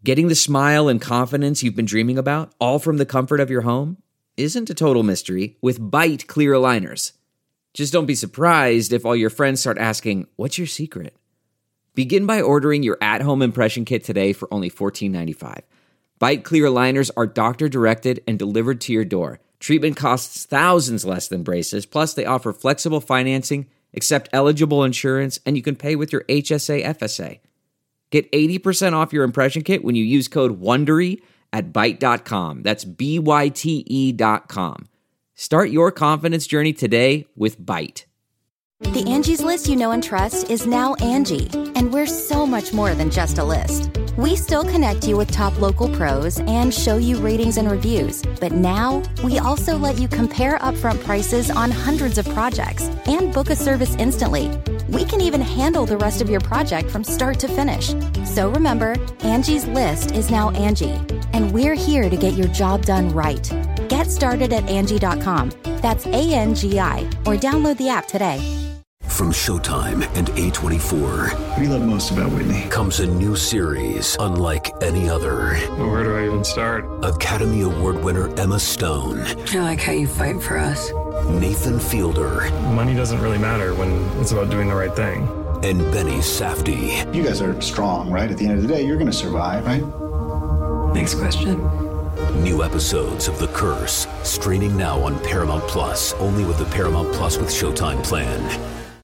Getting the smile and confidence you've been dreaming about, all from the comfort of your home, isn't a total mystery with Byte clear aligners. Just don't be surprised if all your friends start asking, "What's your secret?" Begin by ordering your at-home impression kit today for only $14.95. Byte clear aligners are doctor-directed and delivered to your door. Treatment costs thousands less than braces, plus they offer flexible financing, accept eligible insurance, and you can pay with your HSA FSA. Get 80% off your impression kit when you use code WONDERY at Byte.com. That's BYTE.com. Start your confidence journey today with Byte. The Angie's List you know and trust is now Angie, and we're so much more than just a list. We still connect you with top local pros and show you ratings and reviews, but now we also let you compare upfront prices on hundreds of projects and book a service instantly. We can even handle the rest of your project from start to finish. So remember, Angie's List is now Angie, and we're here to get your job done right. Get started at Angie.com. That's ANGI, or download the app today. From Showtime and A24. What do you love most about Whitney? Comes a new series unlike any other. Where do I even start? Academy Award winner Emma Stone. I like how you fight for us. Nathan Fielder. Money doesn't really matter when it's about doing the right thing. And Benny Safdie. You guys are strong, right? At the end of the day, you're going to survive, right? Next question. New episodes of The Curse, streaming now on Paramount Plus, only with the Paramount Plus with Showtime plan.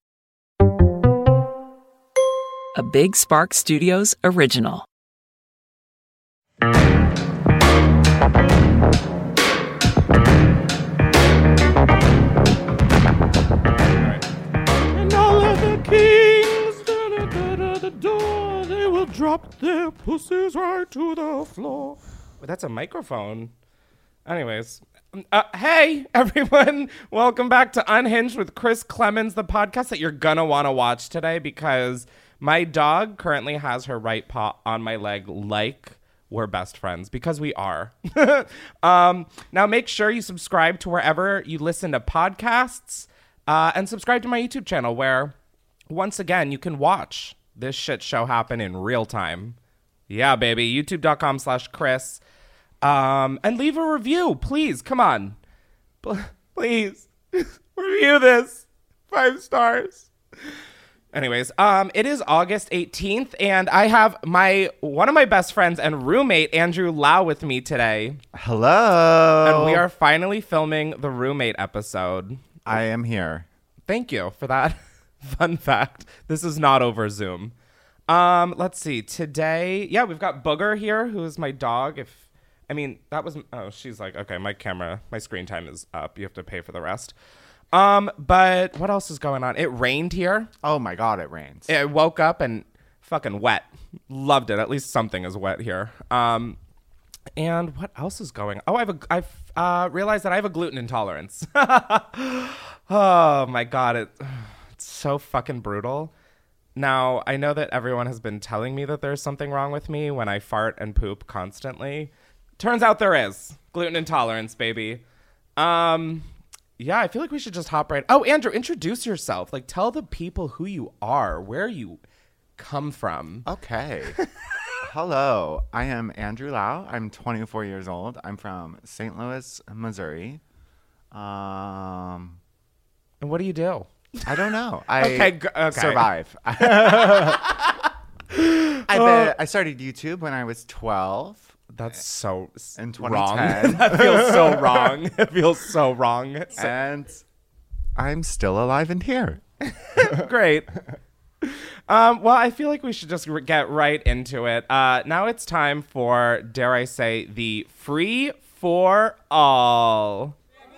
A Big Spark Studios original. And all of the kings, the door, they will drop their pussies right to the floor. Wait, that's a microphone. Anyways, hey, everyone. Welcome back to Unhinged with Chris Clemens, the podcast that you're going to want to watch today because my dog currently has her right paw on my leg like we're best friends, because we are. Now, make sure you subscribe to wherever you listen to podcasts and subscribe to my YouTube channel where, once again, you can watch this shit show happen in real time. Yeah, baby. YouTube.com/Chris. And leave a review, please. Come on. Please. Review this. 5 stars. Anyways, it is August 18th, and I have one of my best friends and roommate, Andrew Lau, with me today. Hello. And we are finally filming the roommate episode. I am here. Thank you for that fun fact. This is not over Zoom. Let's see. Today, we've got Booger here, who is my dog. She's like, okay, my screen time is up. You have to pay for the rest. But what else is going on? It rained here. Oh my God, it rains. I woke up and fucking wet. Loved it. At least something is wet here. And what else is going on? Oh, I've realized that I have a gluten intolerance. Oh my God. It's so fucking brutal. Now, I know that everyone has been telling me that there's something wrong with me when I fart and poop constantly. Turns out there is. Gluten intolerance, baby. Yeah, I feel like we should just hop right. Oh, Andrew, introduce yourself. Like, tell the people who you are, where you come from. Okay. Hello, I am Andrew Lau. I'm 24 years old. I'm from St. Louis, Missouri. And what do you do? I don't know. Okay. Survive. I started YouTube when I was 12. That's so in 2010. Wrong. That feels so wrong. It feels so wrong. And I'm still alive and here. Great. Well, I feel like we should just get right into it. Now it's time for, dare I say, the free for all.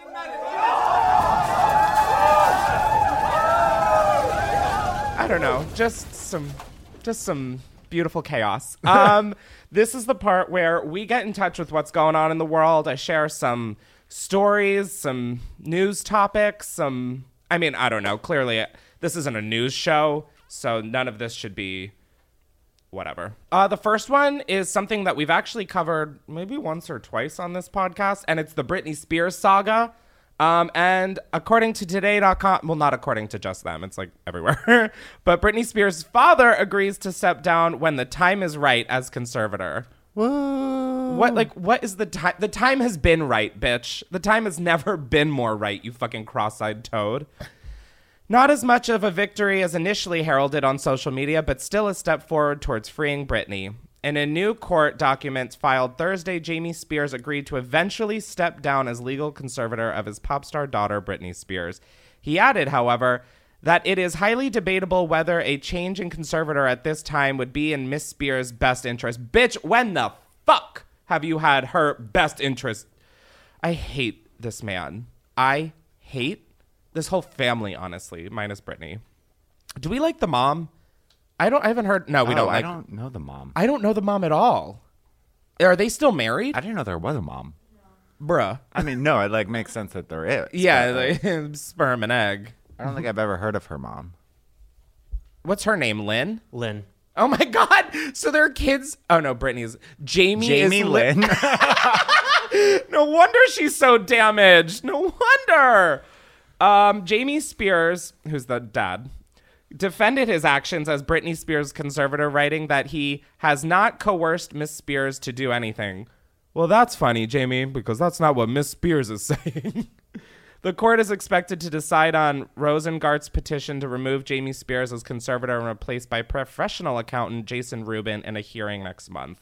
I don't know, just some beautiful chaos. This is the part where we get in touch with what's going on in the world. I share some stories, some news topics, I don't know. Clearly, this isn't a news show, so none of this should be whatever. The first one is something that we've actually covered maybe once or twice on this podcast, and it's the Britney Spears saga. And according to Today.com, well, not according to just them, it's like everywhere, but Britney Spears' father agrees to step down when the time is right as conservator. Whoa. What is the time? The time has been right, bitch. The time has never been more right, you fucking cross-eyed toad. Not as much of a victory as initially heralded on social media, but still a step forward towards freeing Britney. In a new court document filed Thursday, Jamie Spears agreed to eventually step down as legal conservator of his pop star daughter, Britney Spears. He added, however, that it is highly debatable whether a change in conservator at this time would be in Miss Spears' best interest. Bitch, when the fuck have you had her best interest? I hate this man. I hate this whole family, honestly, minus Britney. Do we like the mom? I haven't heard. No, we don't. I don't know the mom. I don't know the mom at all. Are they still married? I didn't know there was a mom. Bruh. I mean, no, it like makes sense that there is. Yeah, like, sperm and egg. I don't think I've ever heard of her mom. What's her name? Lynn? Lynn. Oh my God. So their kids. Oh no, Britney's. Jamie is Lynn. No wonder she's so damaged. No wonder. Jamie Spears, who's the dad, defended his actions as Britney Spears' conservator, writing that he has not coerced Miss Spears to do anything. Well, that's funny, Jamie, because that's not what Miss Spears is saying. The court is expected to decide on Rosengart's petition to remove Jamie Spears as conservator and replaced by professional accountant Jason Rubin in a hearing next month.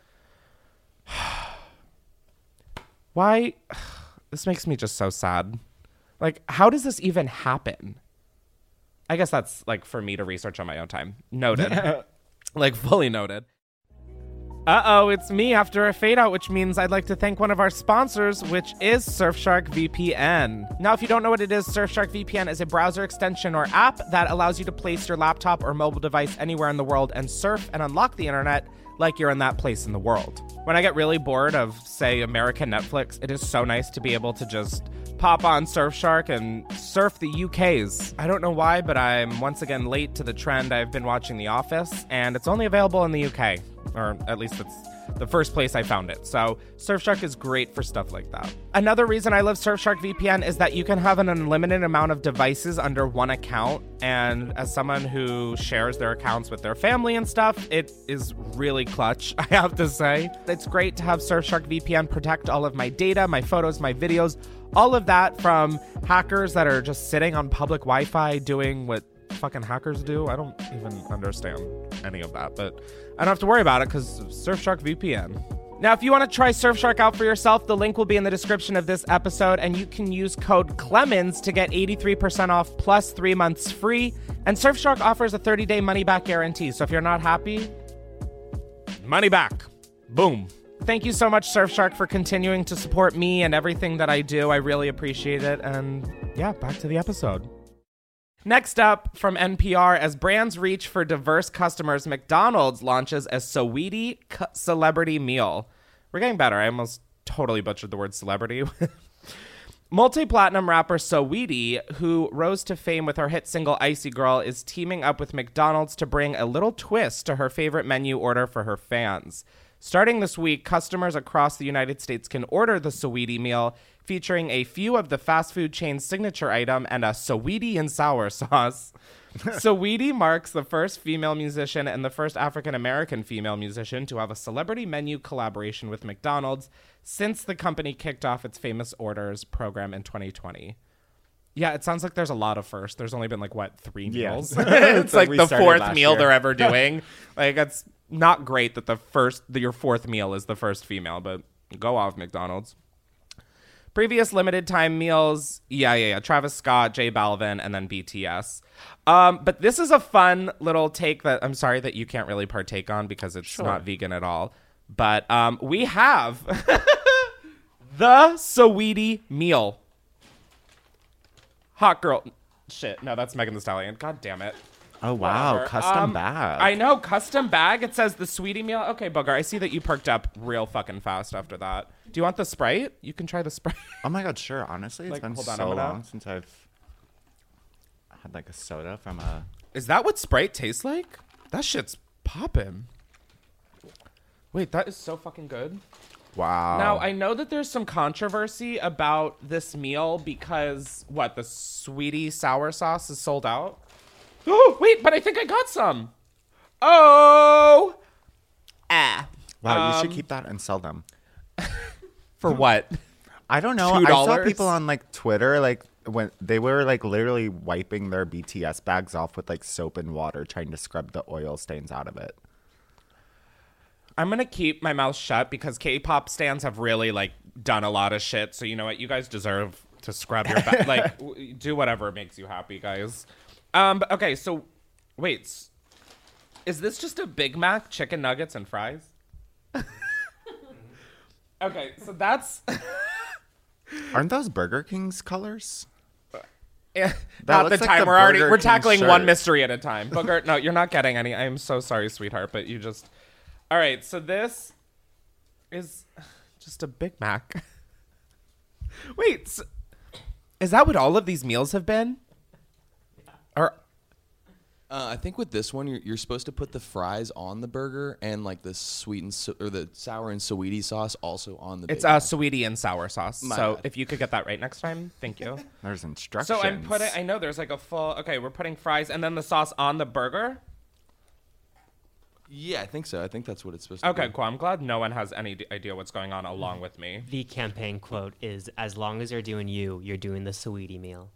Why? This makes me just so sad. Like, how does this even happen? I guess that's, like, for me to research on my own time. Noted. Like, fully noted. Uh-oh, it's me after a fade out, which means I'd like to thank one of our sponsors, which is Surfshark VPN. Now, if you don't know what it is, Surfshark VPN is a browser extension or app that allows you to place your laptop or mobile device anywhere in the world and surf and unlock the internet like you're in that place in the world. When I get really bored of, say, American Netflix, it is so nice to be able to just pop on Surfshark and surf the UKs. I don't know why, but I'm once again late to the trend. I've been watching The Office, and it's only available in the UK. Or at least it's the first place I found it. So Surfshark is great for stuff like that. Another reason I love Surfshark VPN is that you can have an unlimited amount of devices under one account. And as someone who shares their accounts with their family and stuff, it is really clutch, I have to say. It's great to have Surfshark VPN protect all of my data, my photos, my videos, all of that from hackers that are just sitting on public Wi-Fi doing what fucking hackers do. I don't even understand any of that, but I don't have to worry about it because Surfshark VPN. Now, if you want to try Surfshark out for yourself, the link will be in the description of this episode, and you can use code Clemens to get 83% off plus 3 months free. And Surfshark offers a 30-day money-back guarantee, so if you're not happy, money back. Boom. Thank you so much, Surfshark, for continuing to support me and everything that I do. I really appreciate it. And yeah, back to the episode. Next up, from NPR, as brands reach for diverse customers, McDonald's launches a Saweetie celebrity meal. We're getting better. I almost totally butchered the word celebrity. Multi-platinum rapper Saweetie, who rose to fame with her hit single Icy Girl, is teaming up with McDonald's to bring a little twist to her favorite menu order for her fans. Starting this week, customers across the United States can order the Saweetie meal, featuring a few of the fast food chain's signature item and a Saweetie and sour sauce. Saweetie marks the first female musician and the first African-American female musician to have a celebrity menu collaboration with McDonald's since the company kicked off its Famous Orders program in 2020. Yeah, it sounds like there's a lot of firsts. There's only been, 3 meals? It's like the fourth meal they're ever doing. Like, it's not great that your fourth meal is the first female, but go off, McDonald's. Previous limited time meals, Travis Scott, J Balvin, and then BTS. But this is a fun little take that I'm sorry that you can't really partake on because it's not vegan at all. But we have the Saweetie meal. Hot girl. Shit, no, that's Megan Thee Stallion. God damn it. Oh, wow. Whatever. Custom bag. I know. Custom bag. It says the Saweetie meal. Okay, Booger, I see that you perked up real fucking fast after that. Do you want the Sprite? You can try the Sprite. Oh, my God. Sure. Honestly, it's been so long since I've had a soda from a... Is that what Sprite tastes like? That shit's poppin'. Wait, that is so fucking good. Wow. Now, I know that there's some controversy about this meal because, the Saweetie sour sauce is sold out? Oh, wait, but I think I got some. Oh! Wow, you should keep that and sell them. For what? I don't know. $2? I saw people on like Twitter, like when they were like literally wiping their BTS bags off with like soap and water, trying to scrub the oil stains out of it. I'm going to keep my mouth shut because K-pop stans have really like done a lot of shit. So you know what? You guys deserve to scrub your back. Like, do whatever makes you happy, guys. Okay, so wait. Is this just a Big Mac, chicken nuggets, and fries? Okay, so that's... Aren't those Burger King's colors? Yeah, That not looks the like time. the We're Burger King tackling shirt. one mystery at a time. Booger, no, you're not getting any. I'm so sorry, sweetheart, but you just... All right, so this is just a Big Mac. Wait, is that what all of these meals have been? Or... I think with this one, you're supposed to put the fries on the burger and like the sweet and or the sour and sweetie sauce also on the. It's sweetie and sour sauce. So if you could get that right next time, thank you. There's instructions. So I'm putting. I know there's like a full. Okay, we're putting fries and then the sauce on the burger. Yeah, I think so. I think that's what it's supposed to be. Okay, cool. I'm glad no one has any idea what's going on along with me. The campaign quote is, "As long as you're doing you're doing the sweetie meal."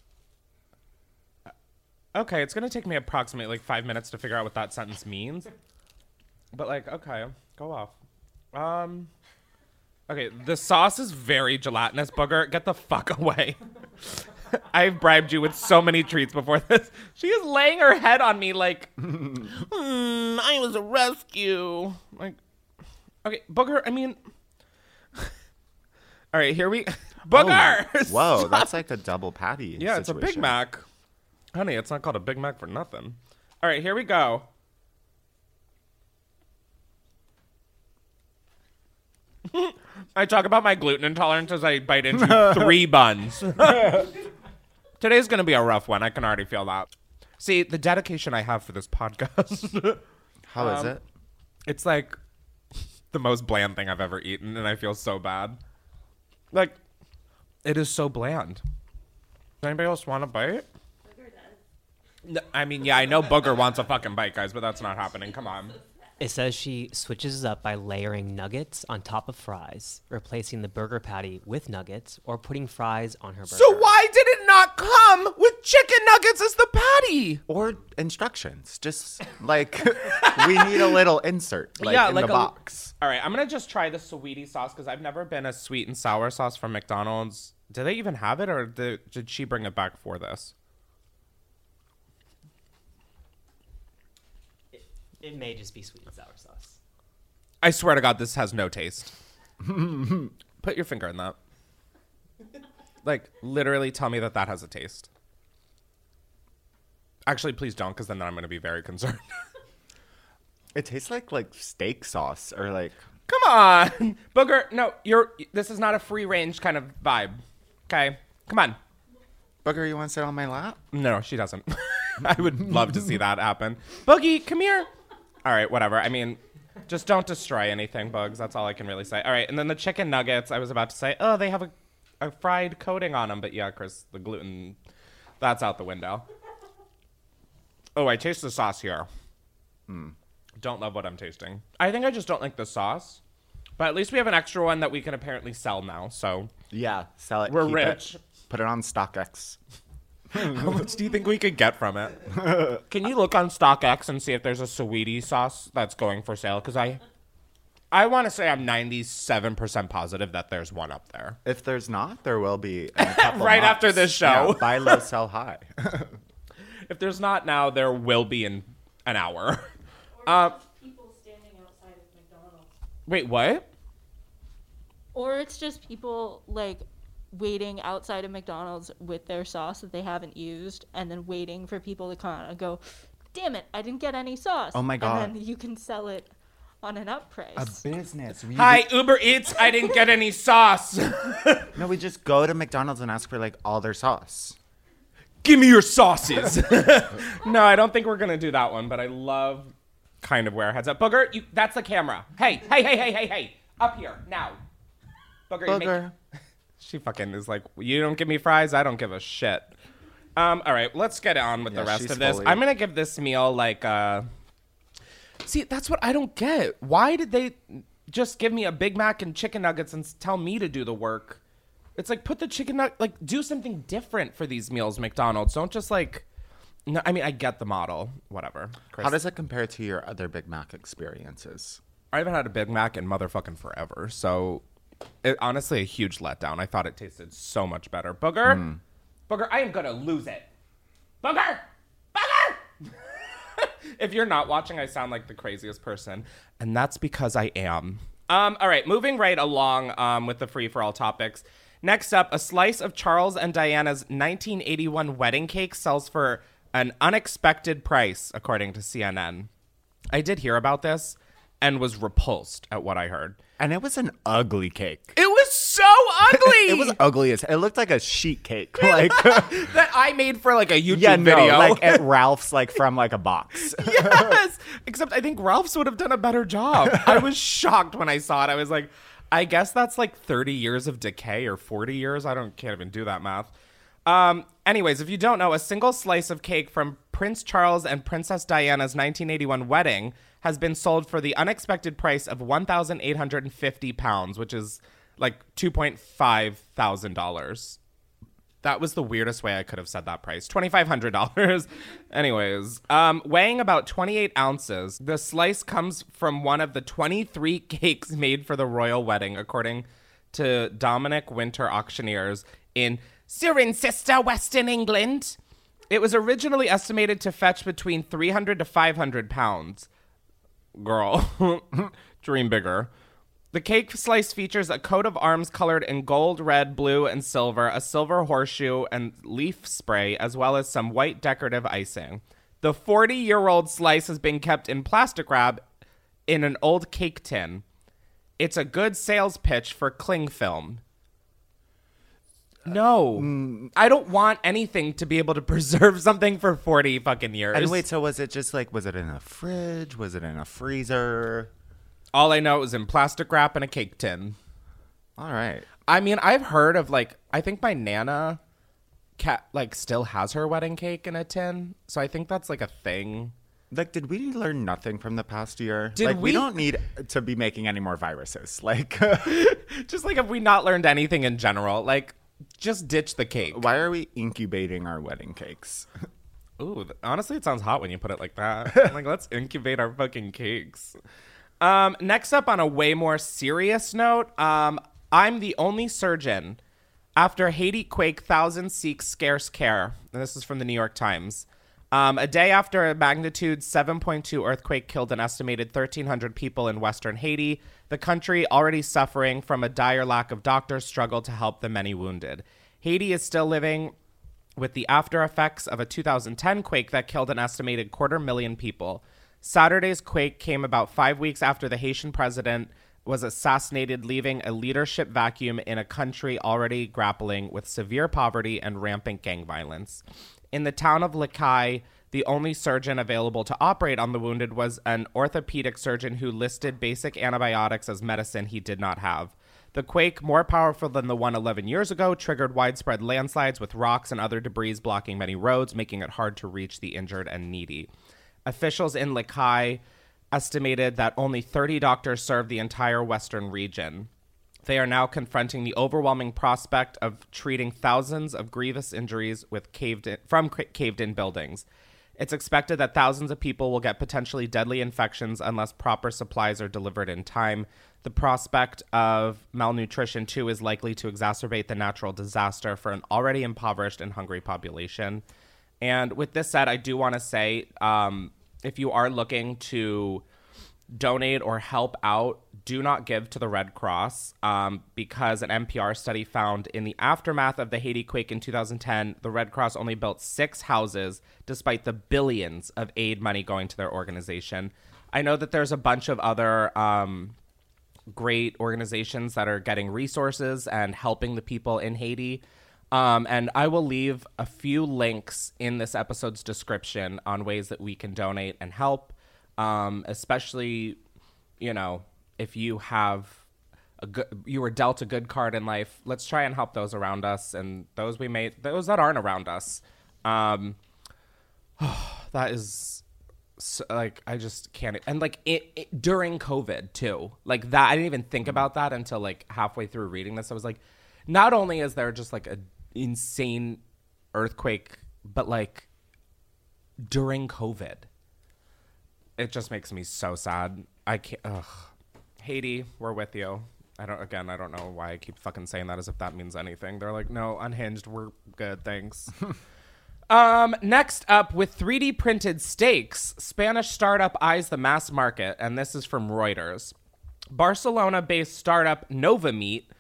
Okay, it's gonna take me approximately like 5 minutes to figure out what that sentence means. But like, okay, go off. Okay, the sauce is very gelatinous, Booger. Get the fuck away. I've bribed you with so many treats before this. She is laying her head on me like, I was a rescue. Like, okay, Booger, I mean... All right, here we... Booger! Oh, whoa, that's like a double patty Yeah, it's a Big Mac. Honey, it's not called a Big Mac for nothing. All right, here we go. I talk about my gluten intolerance as I bite into 3 buns. Today's going to be a rough one. I can already feel that. See, the dedication I have for this podcast. How is it? It's like the most bland thing I've ever eaten, and I feel so bad. Like, it is so bland. Does anybody else want a bite? No, I mean, yeah, I know Booger wants a fucking bite, guys, but that's not happening. Come on. It says she switches it up by layering nuggets on top of fries, replacing the burger patty with nuggets, or putting fries on her burger. So why did it not come with chicken nuggets as the patty? Or instructions. Just like, we need a little insert in the box. All right, I'm going to just try the sweetie sauce because I've never been a sweet and sour sauce from McDonald's. Do they even have it, or did she bring it back for this? It may just be sweet and sour sauce. I swear to God, this has no taste. Put your finger in that. Like, literally tell me that has a taste. Actually, please don't, because then I'm going to be very concerned. It tastes like steak sauce or like... Come on! Booger, no, this is not a free-range kind of vibe. Okay? Come on. Booger, you want to sit on my lap? No, she doesn't. I would love to see that happen. Boogie, come here. All right, whatever. I mean, just don't destroy anything, Bugs. That's all I can really say. All right, and then the chicken nuggets, I was about to say, oh, they have a fried coating on them. But yeah, Chris, the gluten, that's out the window. Oh, I taste the sauce here. Don't love what I'm tasting. I think I just don't like the sauce. But at least we have an extra one that we can apparently sell now, so. Yeah, sell it. We're keep rich. It, put it on StockX. How much do you think we could get from it? Can you look on StockX and see if there's a sweetie sauce that's going for sale? Because I want to say I'm 97% positive that there's one up there. If there's not, there will be in a couple right months. after this show. Yeah, buy low, sell high. If there's not now, there will be in an hour. People standing outside of McDonald's. Wait, what? Or it's just people like waiting outside of McDonald's with their sauce that they haven't used, and then waiting for people to come and go, damn it, I didn't get any sauce. Oh my God. And then you can sell it on an up price. A business. Hi, Uber Eats, I didn't get any sauce. No, we just go to McDonald's and ask for like all their sauce. Give me your sauces. No, I don't think we're going to do that one, but I love kind of where our head's up. Booger, that's the camera. Hey. Up here, now. Booger. She fucking is like, you don't give me fries, I don't give a shit. All right, let's get on with the rest of this. I'm going to give this meal like, see, that's what I don't get. Why did they just give me a Big Mac and chicken nuggets and tell me to do the work. It's like, put the chicken like, do something different for these meals, McDonald's. Don't just like, no, I mean, I get the model, whatever. Chris. How does it compare to your other Big Mac experiences? I haven't had a Big Mac in motherfucking forever, so honestly a huge letdown. I thought it tasted so much better. Booger, I am gonna lose it. Booger. If you're not watching, I sound like the craziest person, and that's because I am. All right, moving right along with the free-for-all topics. Next up, a slice of Charles and Diana's 1981 wedding cake sells for an unexpected price, according to CNN. I did hear about this and was repulsed at what I heard. And it was an ugly cake. It was so ugly. It was ugly as it looked like a sheet cake, like that I made for like a YouTube video, like at Ralph's, like from like a box. Yes, except I think Ralph's would have done a better job. I was shocked when I saw it. I was like, I guess that's like 30 years of decay or 40 years. Can't even do that math. Anyways, if you don't know, a single slice of cake from Prince Charles and Princess Diana's 1981 wedding has been sold for the unexpected price of £1,850, which is like $2,500. That was the weirdest way I could have said that price. $2,500. Anyways, weighing about 28 ounces, the slice comes from one of the 23 cakes made for the royal wedding, according to Dominic Winter Auctioneers in Cirencester, Western England. It was originally estimated to fetch between 300 to 500 pounds. Girl, dream bigger. The cake slice features a coat of arms colored in gold, red, blue, and silver, a silver horseshoe, and leaf spray, as well as some white decorative icing. The 40-year-old slice has been kept in plastic wrap in an old cake tin. It's a good sales pitch for cling film. No, I don't want anything to be able to preserve something for 40 fucking years. And wait, so was it just like, was it in a fridge? Was it in a freezer? All I know, it was in plastic wrap and a cake tin. All right. I mean, I've heard of like, I think my Nana still has her wedding cake in a tin. So I think that's like a thing. Like, did we learn nothing from the past year? Did we don't need to be making any more viruses. Like, just like, have we not learned anything in general? Like, just ditch the cake. Why are we incubating our wedding cakes? Ooh, honestly, it sounds hot when you put it like that. Like, let's incubate our fucking cakes. Next up, on a way more serious note, I'm the only surgeon. After Haiti quake, thousands seek scarce care. And this is from the New York Times. A day after a magnitude 7.2 earthquake killed an estimated 1,300 people in western Haiti, the country, already suffering from a dire lack of doctors, struggled to help the many wounded. Haiti is still living with the after effects of a 2010 quake that killed an estimated 250,000 people. Saturday's quake came about 5 weeks after the Haitian president was assassinated, leaving a leadership vacuum in a country already grappling with severe poverty and rampant gang violence. In the town of Lakai, the only surgeon available to operate on the wounded was an orthopedic surgeon who listed basic antibiotics as medicine he did not have. The quake, more powerful than the one 11 years ago, triggered widespread landslides with rocks and other debris blocking many roads, making it hard to reach the injured and needy. Officials in Lakai estimated that only 30 doctors served the entire western region. They are now confronting the overwhelming prospect of treating thousands of grievous injuries with caved-in buildings. It's expected that thousands of people will get potentially deadly infections unless proper supplies are delivered in time. The prospect of malnutrition, too, is likely to exacerbate the natural disaster for an already impoverished and hungry population. And with this said, I do want to say, if you are looking to donate or help out, do not give to the Red Cross, because an NPR study found in the aftermath of the Haiti quake in 2010, the Red Cross only built 6 houses despite the billions of aid money going to their organization. I know that there's a bunch of other great organizations that are getting resources and helping the people in Haiti. And I will leave a few links in this episode's description on ways that we can donate and help, especially, you know, if you have you were dealt a good card in life. Let's try and help those around us and those that aren't around us. That is So, like, I just can't. And like during COVID too, like that, I didn't even think about that until like halfway through reading this. I was like, not only is there just like a insane earthquake, but like during COVID, it just makes me so sad. I can't. Ugh. Haiti, we're with you. I don't know why I keep fucking saying that as if that means anything. They're like, no, Unhinged, we're good, thanks. Next up, with 3D printed steaks, Spanish startup eyes the mass market, and this is from Reuters. Barcelona-based startup Nova Meat.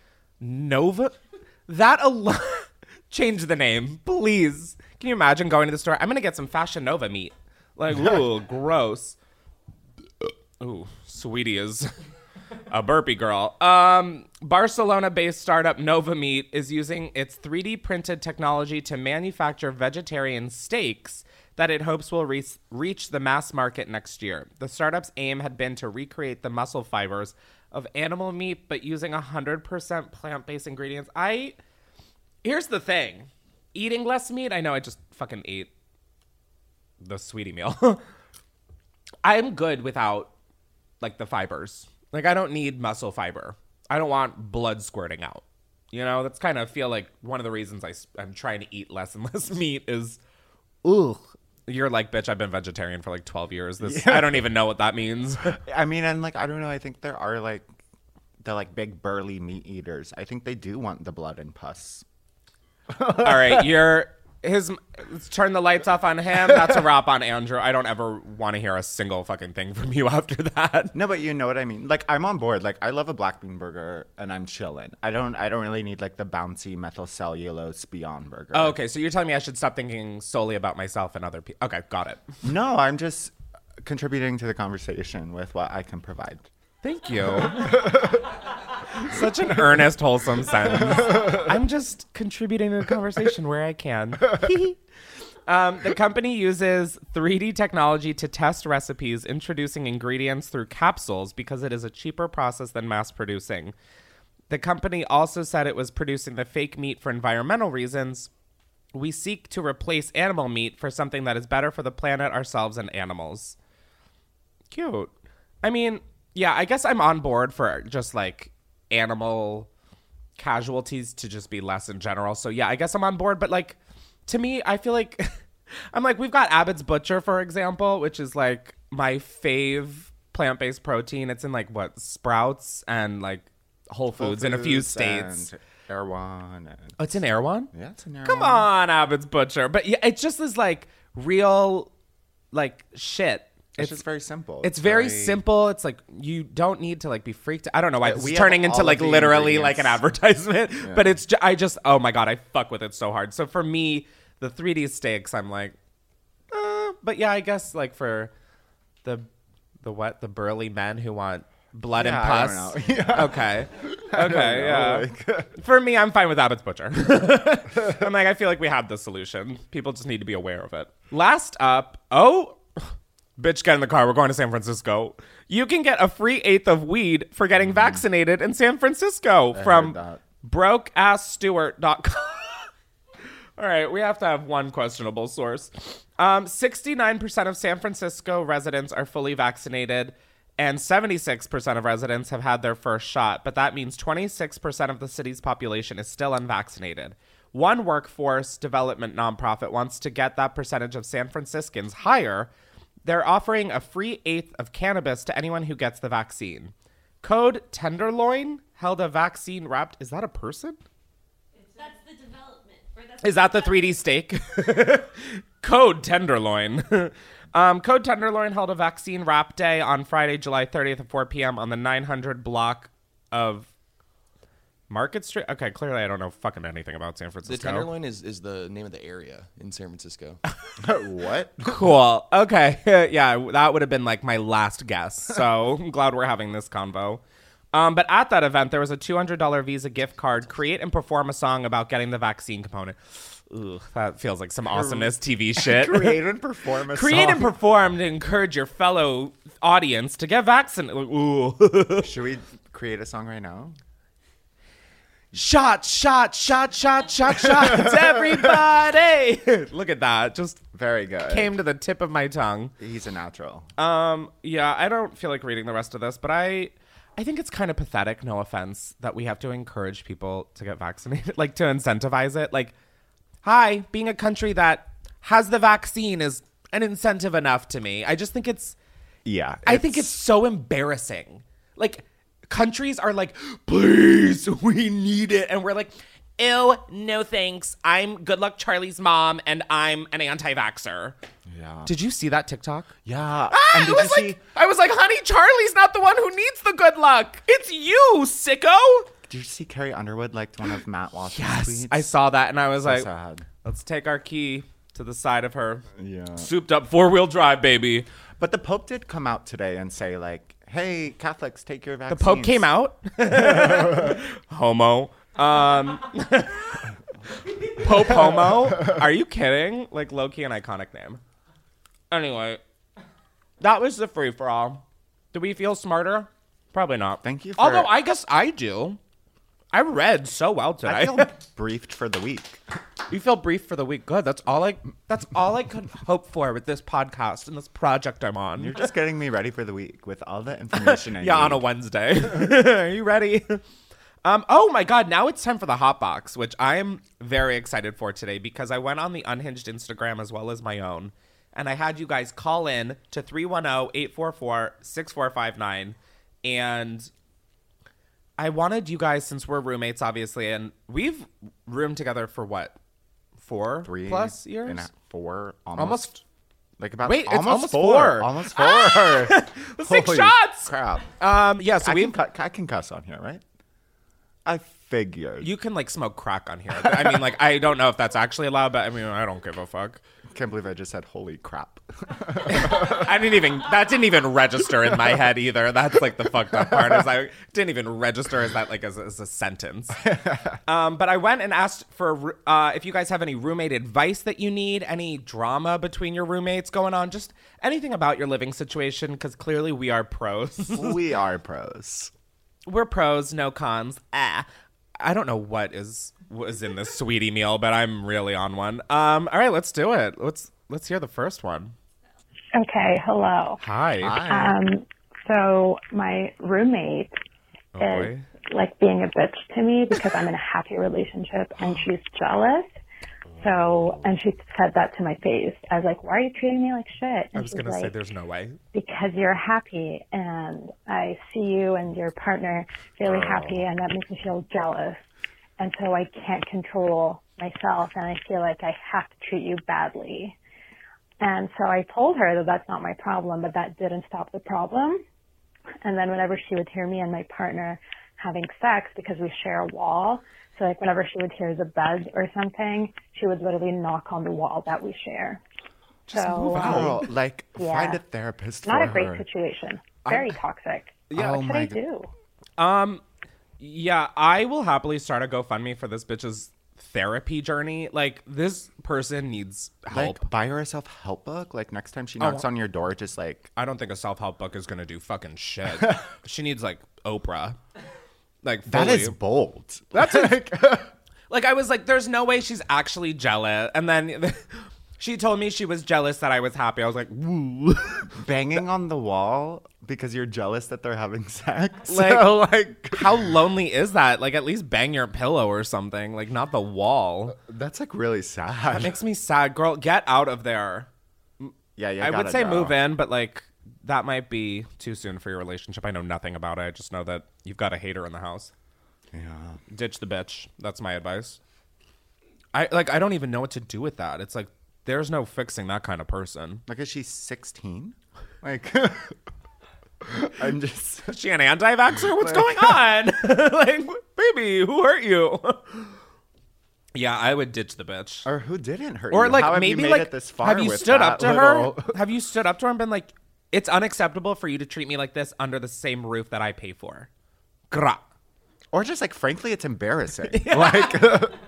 Change the name, please. Can you imagine going to the store? I'm gonna get some Fashion Nova meat. Like, ooh, gross. Ooh, sweetie is a burpee girl. Barcelona-based startup Nova Meat is using its 3D printed technology to manufacture vegetarian steaks that it hopes will reach the mass market next year. The startup's aim had been to recreate the muscle fibers of animal meat, but using 100% plant-based ingredients. Here's the thing. Eating less meat, I know I just fucking ate the sweetie meal. I'm good without, like, the fibers. Like, I don't need muscle fiber. I don't want blood squirting out. You know, that's kind of feel like one of the reasons I'm trying to eat less and less meat is, ugh. You're like, bitch, I've been vegetarian for like 12 years. I don't even know what that means. I mean, and like, I don't know. I think there are like, the like big burly meat eaters. I think they do want the blood and pus. All right, let's turn the lights off on him. That's a wrap on Andrew. I don't ever want to hear a single fucking thing from you after that. No, but you know what I mean. Like, I'm on board. Like, I love a black bean burger, and I'm chilling. I don't really need like the bouncy methylcellulose Beyond Burger. Oh, okay, so you're telling me I should stop thinking solely about myself and other people. Okay, got it. No, I'm just contributing to the conversation with what I can provide. Thank you. Such an earnest, wholesome sentence. I'm just contributing to the conversation where I can. The company uses 3D technology to test recipes, introducing ingredients through capsules because it is a cheaper process than mass producing. The company also said it was producing the fake meat for environmental reasons. We seek to replace animal meat for something that is better for the planet, ourselves, and animals. Cute. I mean, yeah, I guess I'm on board for just like animal casualties to just be less in general. So yeah, I guess I'm on board. But like, to me, I feel like I'm like, we've got Abbott's Butcher, for example, which is like my fave plant-based protein. It's in like what, Sprouts and like Whole Foods in a few states. Erewhon. Oh, it's in Erewhon? Yeah, it's in Erewhon. Come on, Abbott's Butcher. But yeah, it just is like real like shit. It's just very simple. It's very simple. It's like, you don't need to like be freaked. I don't know why this is turning into like literally like an advertisement, yeah. But it's oh my God, I fuck with it so hard. So for me, the 3D steaks, I'm like, but yeah, I guess like for the burly men who want blood and pus. I don't know. Yeah. Okay, yeah. For me, I'm fine with Abbott's Butcher. I'm like, I feel like we have the solution. People just need to be aware of it. Last up, bitch, get in the car. We're going to San Francisco. You can get a free eighth of weed for getting vaccinated in San Francisco from brokeassstewart.com. All right, we have to have one questionable source. 69% of San Francisco residents are fully vaccinated, and 76% of residents have had their first shot. But that means 26% of the city's population is still unvaccinated. One workforce development nonprofit wants to get that percentage of San Franciscans higher. They're offering a free eighth of cannabis to anyone who gets the vaccine. Code Tenderloin held a vaccine wrapped. Is that a person? That's the development. Is that the 3D steak? Code Tenderloin. Code Tenderloin held a vaccine wrap day on Friday, July 30th at 4 p.m. on the 900 block of Market Street. Okay, clearly I don't know fucking anything about San Francisco. The Tenderloin is the name of the area in San Francisco. What? Cool. Okay. Yeah, that would have been like my last guess. So I'm glad we're having this convo. But at that event, there was a $200 Visa gift card. Create and perform a song about getting the vaccine component. Ooh, that feels like some awesomeness TV shit. Create and perform a song. Create and perform to encourage your fellow audience to get vaccinated. Ooh. Should we create a song right now? Shots, everybody. Look at that. Just very good. Came to the tip of my tongue. He's a natural. Yeah, I don't feel like reading the rest of this, but I think it's kind of pathetic, no offense, that we have to encourage people to get vaccinated, like to incentivize it. Like, hi, being a country that has the vaccine is an incentive enough to me. I just think I think it's so embarrassing. Like, countries are like, please, we need it. And we're like, ew, no thanks. I'm Good Luck Charlie's mom, and I'm an anti-vaxxer. Yeah. Did you see that TikTok? Yeah. And I was like, honey, Charlie's not the one who needs the good luck. It's you, sicko. Did you see Carrie Underwood liked one of Matt Walsh's tweets? I saw that, and I was So like, sad. let's take our key to the side of her. Yeah. Souped up 4-wheel drive, baby. But the Pope did come out today and say, like, hey, Catholics, take your vaccines. The Pope came out? Homo. Pope Homo? Are you kidding? Like, low-key an iconic name. Anyway, that was the free-for-all. Do we feel smarter? Probably not. Thank you for... Although, I guess I do. I read so well today. I feel briefed for the week. You feel briefed for the week. Good. That's all I could hope for with this podcast and this project I'm on. You're just getting me ready for the week with all the information I need. Yeah, on a Wednesday. Are you ready? Oh my God, now it's time for the Hot Box, which I'm very excited for today because I went on the Unhinged Instagram as well as my own, and I had you guys call in to 310-844-6459, and I wanted you guys, since we're roommates, obviously, and we've roomed together for what? 3+ years? And 4, almost. Like about Wait, almost it's almost 4. Almost 4. Ah! 6 shots. Crap. Yeah. So I can cuss on here, right? I figured. You can like smoke crack on here. I mean, like, I don't know if that's actually allowed, but I mean, I don't give a fuck. Can't believe I just said holy crap. That didn't even register in my head either. That's like the fucked up part, is I didn't even register as that, like, as a sentence. But I went and asked for if you guys have any roommate advice that you need, any drama between your roommates going on, just anything about your living situation, because clearly we are pros. We are pros. We're pros, no cons. I don't know what is in this sweetie meal, but I'm really on one. All right, let's do it. Let's hear the first one. Okay, hello. Hi. So my roommate is like being a bitch to me because I'm in a happy relationship and she's jealous. So, and she said that to my face. I was like, why are you treating me like shit? And I was going to say there's no way. Because you're happy and I see you and your partner really happy and that makes me feel jealous. And so I can't control myself and I feel like I have to treat you badly. And so I told her that that's not my problem, but that didn't stop the problem. And then whenever she would hear me and my partner having sex, because we share a wall, so like whenever she would hear the bed or something, she would literally knock on the wall that we share. Just so, move out. Find a therapist for her. Not a great situation. Very toxic. Yeah. What should I do? Yeah, I will happily start a GoFundMe for this bitch's therapy journey. Like, this person needs help. Like, buy her a self-help book. Like, next time she knocks on your door, just like... I don't think a self-help book is going to do fucking shit. She needs, like, Oprah. Like, fully. That is bold. That's like, I was like, there's no way she's actually jealous. And then she told me she was jealous that I was happy. I was like, woo. Banging on the wall because you're jealous that they're having sex? Like, how lonely is that? Like, at least bang your pillow or something. Like, not the wall. That's, like, really sad. That makes me sad. Girl, get out of there. Yeah, I would say move in, but, like, that might be too soon for your relationship. I know nothing about it. I just know that you've got a hater in the house. Yeah. Ditch the bitch. That's my advice. I don't even know what to do with that. It's like, there's no fixing that kind of person. Like, is she 16? Like, I'm just... Is she an anti-vaxxer? What's going on? Like, baby, who hurt you? Yeah, I would ditch the bitch. Or who didn't hurt or you? like, How have maybe you made like, it this far have you with stood that up to little... her? Have you stood up to her and been like, it's unacceptable for you to treat me like this under the same roof that I pay for. Gra. Or just like, frankly, it's embarrassing. Yeah. Like,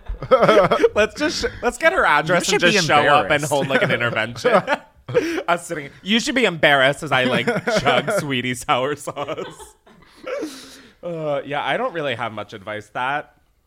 let's get her address and just show up and hold like an intervention. Us sitting. You should be embarrassed as I like chug sweetie sour sauce. Yeah, I don't really have much advice. That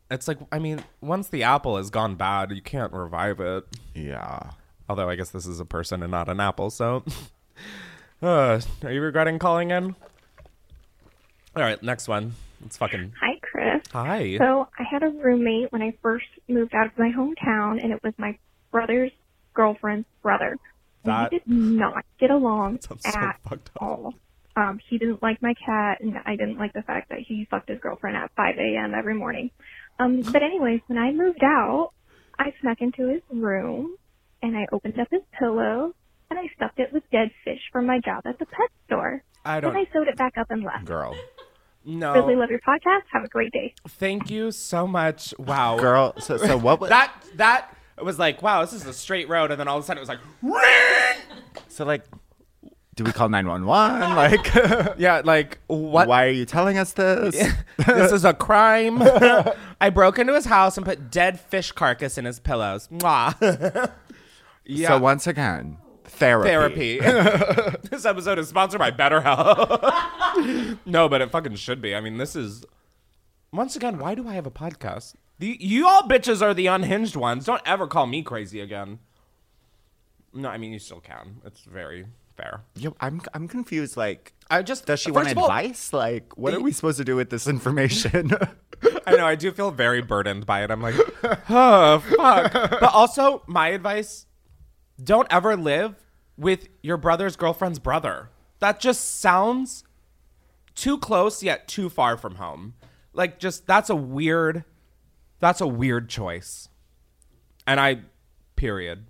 It's like, I mean, once the apple has gone bad, you can't revive it. Yeah. Although I guess this is a person and not an apple, so. Are you regretting calling in? All right, next one. It's fucking. Hi, Chris. Hi. So I had a roommate when I first moved out of my hometown, and it was my brother's girlfriend's brother. That we did not get along sounds at so fucked up. all. He didn't like my cat, and I didn't like the fact that he fucked his girlfriend at 5 a.m. every morning. But anyways, when I moved out, I snuck into his room, and I opened up his pillow, and I stuffed it with dead fish from my job at the pet store. I don't. Then I sewed it back up and left. Girl. No. Really love your podcast. Have a great day. Thank you so much. Wow. Girl, so what was... That was like, wow, this is a straight road, and then all of a sudden it was like, ring! So, like, do we call 911? Like, yeah, like, what? Why are you telling us this? This is a crime. I broke into his house and put dead fish carcass in his pillows. Mwah. Yeah. So, once again, therapy. This episode is sponsored by BetterHelp. No, but it fucking should be. I mean, this is... Once again, why do I have a podcast? You all bitches are the unhinged ones. Don't ever call me crazy again. No, I mean, you still can. It's very fair. Yo, I'm confused. Like, does she first want of all, advice? Like, what are we supposed to do with this information? I know, I do feel very burdened by it. I'm like, oh, fuck. But also, my advice, don't ever live with your brother's girlfriend's brother. That just sounds too close yet too far from home. Like, just, that's a weird choice. And I perioded.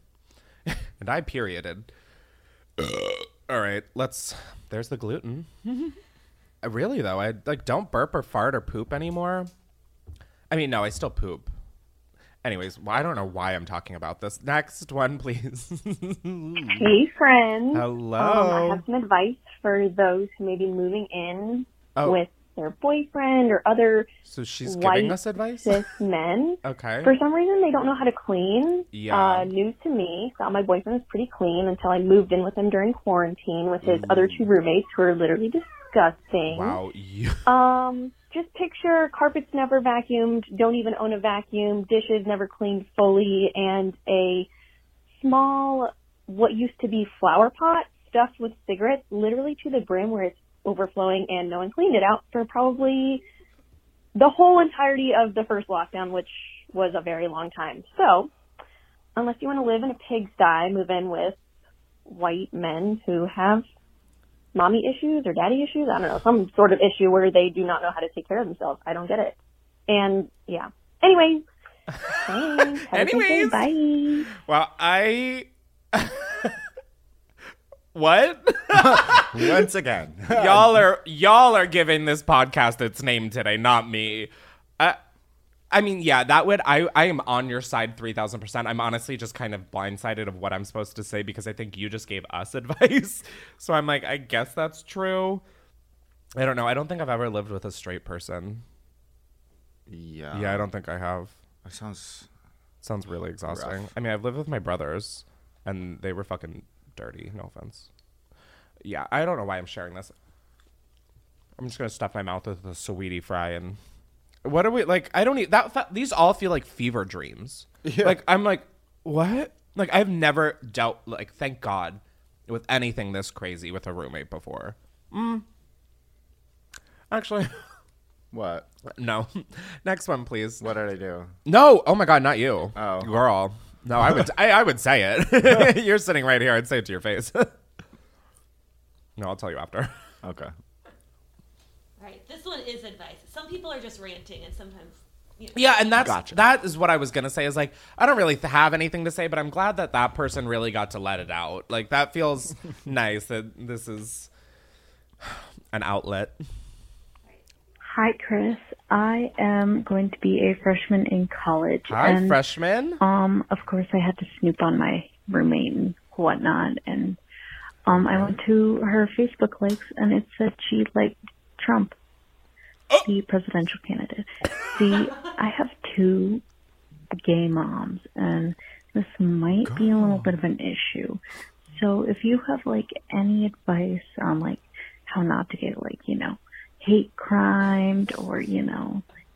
All right, there's the gluten. Really, though, I don't burp or fart or poop anymore. I mean, no, I still poop. Anyways, I don't know why I'm talking about this. Next one, please. Hey, friends. Hello. I have some advice for those who may be moving in with their boyfriend or other so she's white giving us advice? cis men. Okay. For some reason, they don't know how to clean. Yeah. News to me. Thought my boyfriend was pretty clean until I moved in with him during quarantine with his other two roommates who are literally disgusting. Wow. Just picture carpets never vacuumed, don't even own a vacuum, dishes never cleaned fully, and a small, what used to be flower pot stuffed with cigarettes literally to the brim where it's overflowing, and no one cleaned it out for probably the whole entirety of the first lockdown, which was a very long time. So, unless you want to live in a pigsty, move in with white men who have mommy issues or daddy issues. I don't know, some sort of issue where they do not know how to take care of themselves. I don't get it. And yeah. Anyway. Thanks. Have a good day. Bye. Well, what? Once again. y'all are giving this podcast its name today, not me. I mean, yeah, I am on your side 3,000%. I'm honestly just kind of blindsided of what I'm supposed to say because I think you just gave us advice. So I'm like, I guess that's true. I don't know. I don't think I've ever lived with a straight person. Yeah. Yeah, I don't think I have. That sounds really exhausting. rough. I mean, I've lived with my brothers and they were fucking dirty. No offense. Yeah, I don't know why I'm sharing this. I'm just going to stuff my mouth with a sweetie fry and... What are we like? I don't need that. These all feel like fever dreams. Yeah. Like I'm like, what? Like I've never dealt, like, thank God, with anything this crazy with a roommate before. Actually, what? No. Next one, please. What did I do? No. Oh my God, not you. Oh, girl. No, I would. I would say it. You're sitting right here. I'd say it to your face. No, I'll tell you after. Okay. Right. This one is advice. Some people are just ranting, and sometimes. Yeah, and that is what I was gonna say. Is like I don't really have anything to say, but I'm glad that person really got to let it out. Like that feels nice that this is an outlet. Hi, Chris. I am going to be a freshman in college. Hi, freshman. Of course, I had to snoop on my roommate and whatnot, and I went to her Facebook likes, and it said she liked Trump, the presidential candidate. See, I have two gay moms, and this might be a little bit of an issue. So if you have, like, any advice on, like, how not to get, like, hate crimed or,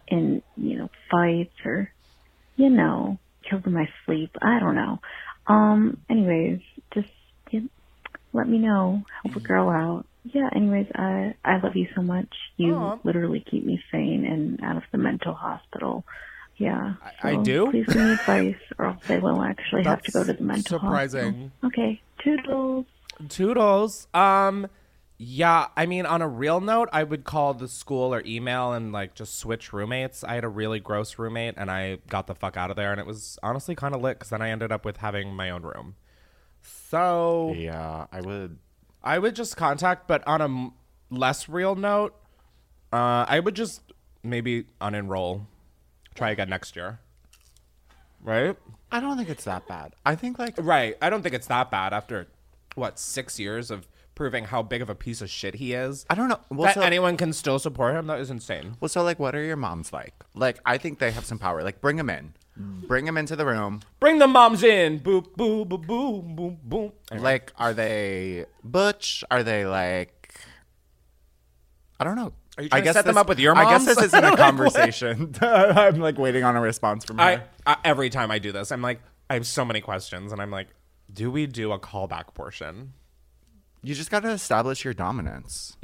in, fights or, killed in my sleep. I don't know. Anyways, just let me know. Help a girl out. Yeah, anyways, I love you so much. You literally keep me sane and out of the mental hospital. Yeah. I so do? Please give me advice or else I will actually have to go to the mental surprising. hospital. Okay. Toodles. Toodles. Yeah, I mean, on a real note, I would call the school or email and just switch roommates. I had a really gross roommate and I got the fuck out of there, and it was honestly kind of lit because then I ended up with having my own room. So yeah, I would just contact, but on a less real note, I would just maybe unenroll, try again next year. Right? I don't think it's that bad. I think right. I don't think it's that bad after 6 years of proving how big of a piece of shit he is. I don't know. That anyone can still support him. That is insane. Well, so what are your moms like? I think they have some power. Bring them in. Bring them into the room. Bring the moms in. Boop, boop, boop, boom, boom, boom. Anyway. Are they butch? Are they I don't know. Are you trying to set them up with your moms? I guess this isn't a conversation. I'm waiting on a response from her. Every time I do this, I'm I have so many questions, and I'm do we do a callback portion? You just got to establish your dominance.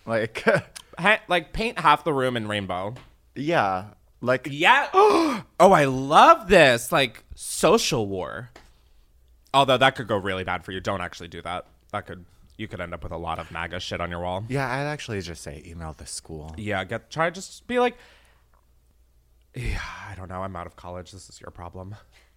Paint half the room in rainbow. Yeah. Yeah. Oh, I love this. Social war. Although that could go really bad for you. Don't actually do that. You could end up with a lot of MAGA shit on your wall. Yeah, I'd actually just say email the school. Yeah, just be yeah, I don't know. I'm out of college. This is your problem.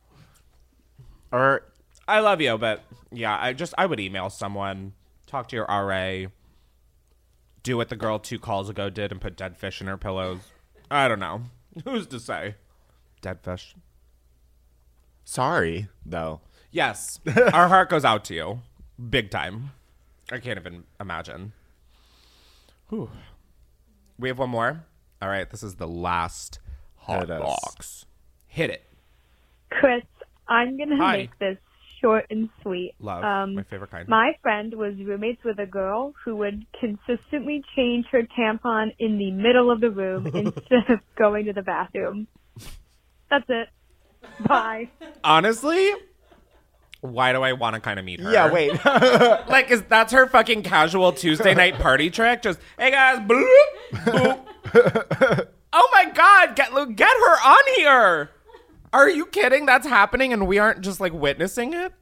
Or I love you, but yeah, I would email someone, talk to your RA, do what the girl 2 calls ago did and put dead fish in her pillows. I don't know. Who's to say? Dead fish. Sorry, though. Yes. Our heart goes out to you. Big time. I can't even imagine. Whew. We have one more. All right. This is the last hot box. Hit it. Chris, I'm going to make this short and sweet. Love. My favorite kind. My friend was roommates with a girl who would consistently change her tampon in the middle of the room instead of going to the bathroom. That's it. Bye. Honestly, why do I want to kind of meet her? Yeah, wait. That's her fucking casual Tuesday night party trick? Just, hey guys, bloop, boop. Oh my God, get her on here. Are you kidding? That's happening and we aren't just witnessing it?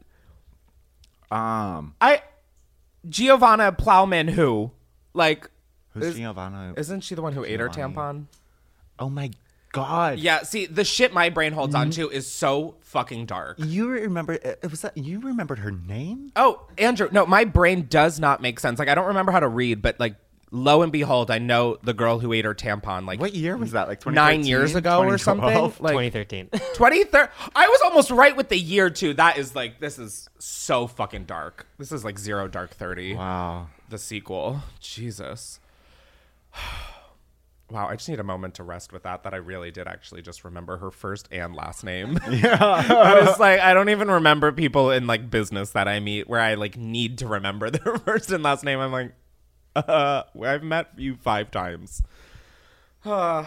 Giovanna Plowman who? Who's Giovanna? Isn't she the one who ate her tampon? Oh my God. Yeah, see, the shit my brain holds on to is so fucking dark. You remembered her name? Oh, Andrew, no, my brain does not make sense. I don't remember how to read, but lo and behold, I know the girl who ate her tampon. What year was that? 9 years ago or something? 2013. 2013. I was almost right with the year too. That is this is so fucking dark. This is Zero Dark 30. Wow. The sequel. Jesus. Wow, I just need a moment to rest with that I really did actually just remember her first and last name. Yeah. I was I don't even remember people in business that I meet where I need to remember their first and last name. I'm I've met you 5 times. Well,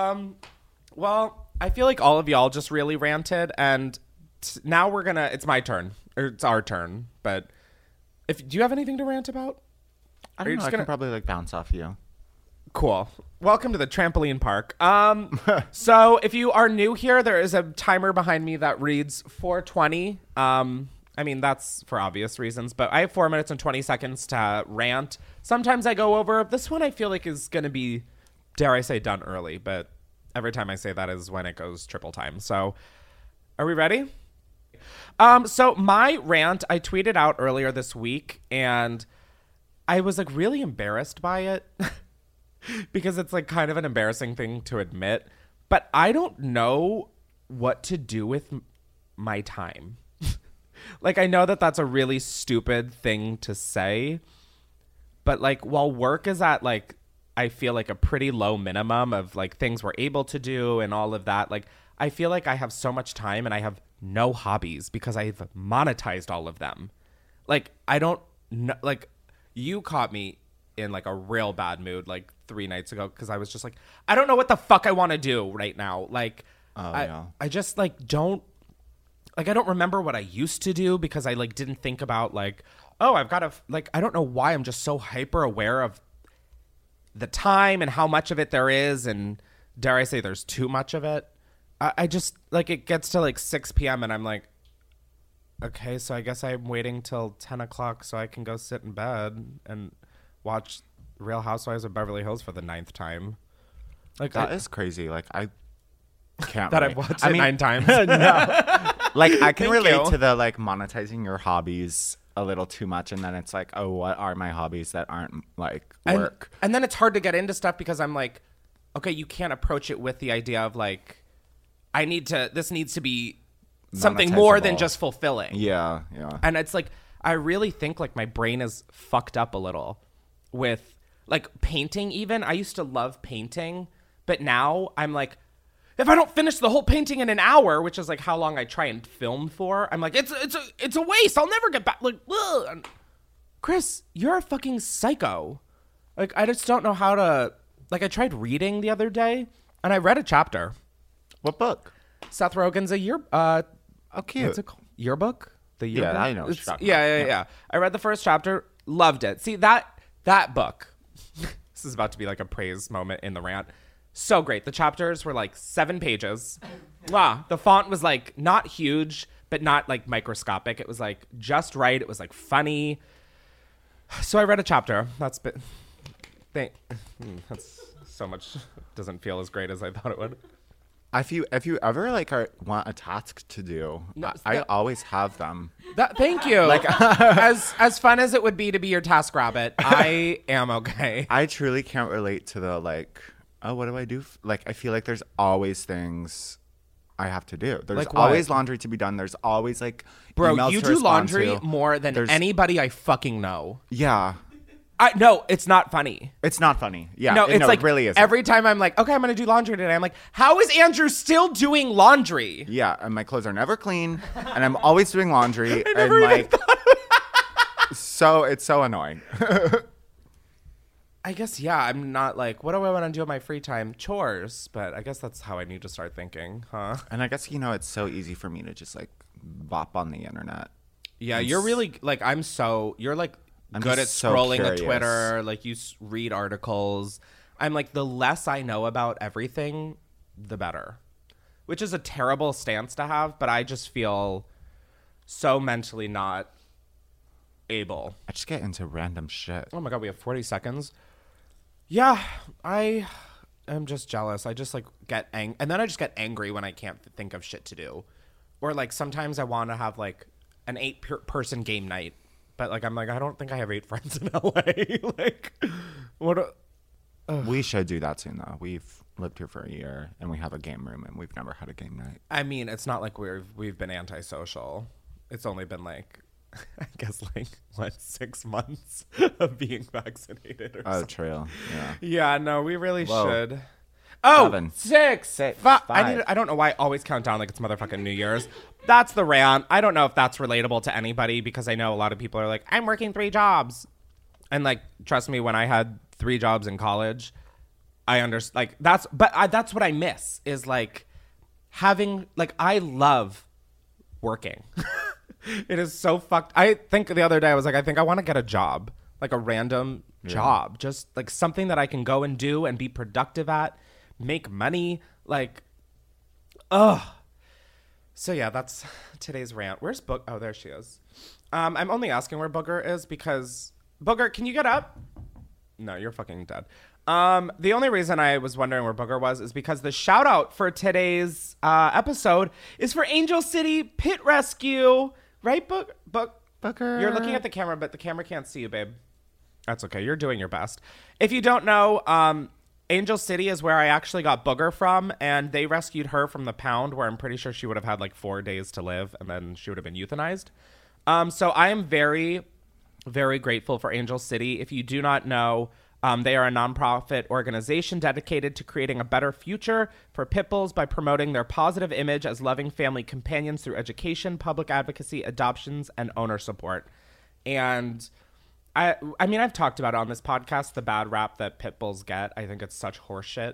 I feel like all of y'all just really ranted, and now it's my turn. Or it's our turn. But do you have anything to rant about? I don't know. I can probably bounce off you. Cool. Welcome to the trampoline park. So if you are new here, there is a timer behind me that reads 4:20. I mean, that's for obvious reasons, but I have 4 minutes and 20 seconds to rant. Sometimes I go over. This one I feel is going to be, dare I say, done early, but every time I say that is when it goes triple time. So are we ready? So my rant, I tweeted out earlier this week, and I was really embarrassed by it because it's kind of an embarrassing thing to admit, but I don't know what to do with my time. I know that that's a really stupid thing to say, but while work is at I feel a pretty low minimum of things we're able to do and all of that, I feel I have so much time and I have no hobbies because I've monetized all of them. I don't know, you caught me in a real bad mood 3 nights ago because I was just like, I don't know what the fuck I want to do right now. Like, I just like don't like I don't remember what I used to do because I like didn't think about like, oh, I've got to like I don't know why I'm just so hyper aware of the time and how much of it there is, and dare I say there's too much of it. I just like it gets to like 6 p.m. and I'm like, okay, so I guess I'm waiting till 10 o'clock so I can go sit in bed and watch Real Housewives of Beverly Hills for the 9th time. Like that is crazy. Like I can't that relate. I've watched it 9 times. No. Like I can Thank relate you. to the like monetizing your hobbies a little too much, and then it's like, oh, what are my hobbies that aren't like work? And then it's hard to get into stuff because I'm like, okay, you can't approach it with the idea of like, this needs to be something more than Monetizable. just fulfilling. Yeah. And it's like, I really think like my brain is fucked up a little with like painting even. I used to love painting, but now I'm like, if I don't finish the whole painting in an hour, which is like how long I try and film for, I'm like, it's a waste. I'll never get back. Like, ugh. Chris, you're a fucking psycho. Like, I just don't know how to, like, I tried reading the other day and I read a chapter. What book? Seth Rogen's Oh, cute. What's it called? Yearbook? The yearbook? Yeah, I know what you're talking yeah, about. yeah, yeah. I read the first chapter, loved it. See, that book, this is about to be like a praise moment in the rant. So great. The chapters were like 7 pages. Wow. The font was like not huge, but not like microscopic. It was like just right. It was like funny. So I read a chapter. That's so much. Doesn't feel as great as I thought it would. If you ever like want a task to do, I always have them. Thank you. Like as fun as it would be to be your task rabbit, I am okay. I truly can't relate to the like, oh, what do I do? Like, I feel like there's always things I have to do. There's Like what? always laundry to be done. There's always like, Bro, emails you to do respond laundry to. more than anybody I fucking know. Yeah. No, it's not funny. It's not funny. Yeah. No, it's like it really isn't. every time I'm like, okay, I'm going to do laundry today. I'm like, how is Andrew still doing laundry? Yeah, and my clothes are never clean, and I'm always doing laundry, I never and even like, so it's so annoying. I guess, yeah, I'm not like, what do I want to do in my free time? Chores. But I guess that's how I need to start thinking, huh? And I guess, it's so easy for me to just like bop on the internet. Yeah, you're really like, you're like I'm good at just so scrolling curious. at Twitter. Like you read articles. I'm like, the less I know about everything, the better. Which is a terrible stance to have, but I just feel so mentally not able. I just get into random shit. Oh my God, we have 40 seconds. Yeah, I am just jealous. I just like get and then I just get angry when I can't think of shit to do. Or like sometimes I want to have like an 8-person game night, but like I'm like, I don't think I have 8 friends in LA. Like, what? We should do that soon though. We've lived here for a year and we have a game room and we've never had a game night. I mean, it's not like we've been antisocial. It's only been like, I guess like 6 months of being vaccinated or something. True. Yeah. Yeah, no, we really Whoa. should. Oh, 7. 6. 5. 5. I don't know why I always count down like it's motherfucking New Year's. That's the rant. I don't know if that's relatable to anybody because I know a lot of people are like, I'm working 3 jobs. And like, trust me, when I had 3 jobs in college, I understand. Like that's what I miss is like having like I love working. It is so fucked. I think the other day I was like, I think I want to get a job, like a random job, just like something that I can go and do and be productive at, make money. Like, So yeah, that's today's rant. Where's Book? Oh, there she is. I'm only asking where Booger is because Booger, can you get up? No, you're fucking dead. The only reason I was wondering where Booger was is because the shout out for today's episode is for Angel City Pit Rescue. Right, Booger? You're looking at the camera, but the camera can't see you, babe. That's okay. You're doing your best. If you don't know, Angel City is where I actually got Booger from, and they rescued her from the pound where I'm pretty sure she would have had like 4 days to live, and then she would have been euthanized. So I am very, very grateful for Angel City. If you do not know, they are a nonprofit organization dedicated to creating a better future for pit bulls by promoting their positive image as loving family companions through education, public advocacy, adoptions, and owner support. And I mean, I've talked about it on this podcast, the bad rap that pit bulls get. I think it's such horseshit.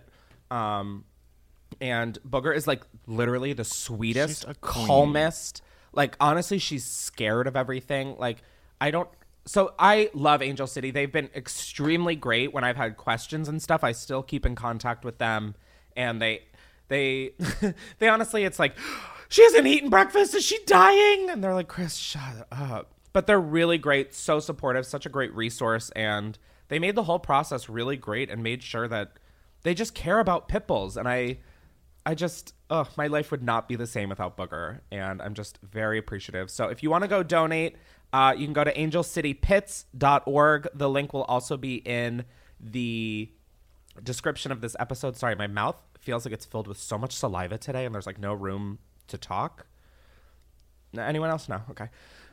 And Booger is like literally the sweetest, calmest. Like, honestly, she's scared of everything. Like, so I love Angel City. They've been extremely great when I've had questions and stuff. I still keep in contact with them. And they honestly, it's like, she hasn't eaten breakfast. Is she dying? And they're like, Chris, shut up. But they're really great, so supportive, such a great resource. And they made the whole process really great and made sure that they just care about pit bulls. And I just, my life would not be the same without Booger. And I'm just very appreciative. So if you want to go donate, you can go to angelcitypits.org. The link will also be in the description of this episode. Sorry, my mouth feels like it's filled with so much saliva today and there's like no room to talk. Anyone else? No? Okay.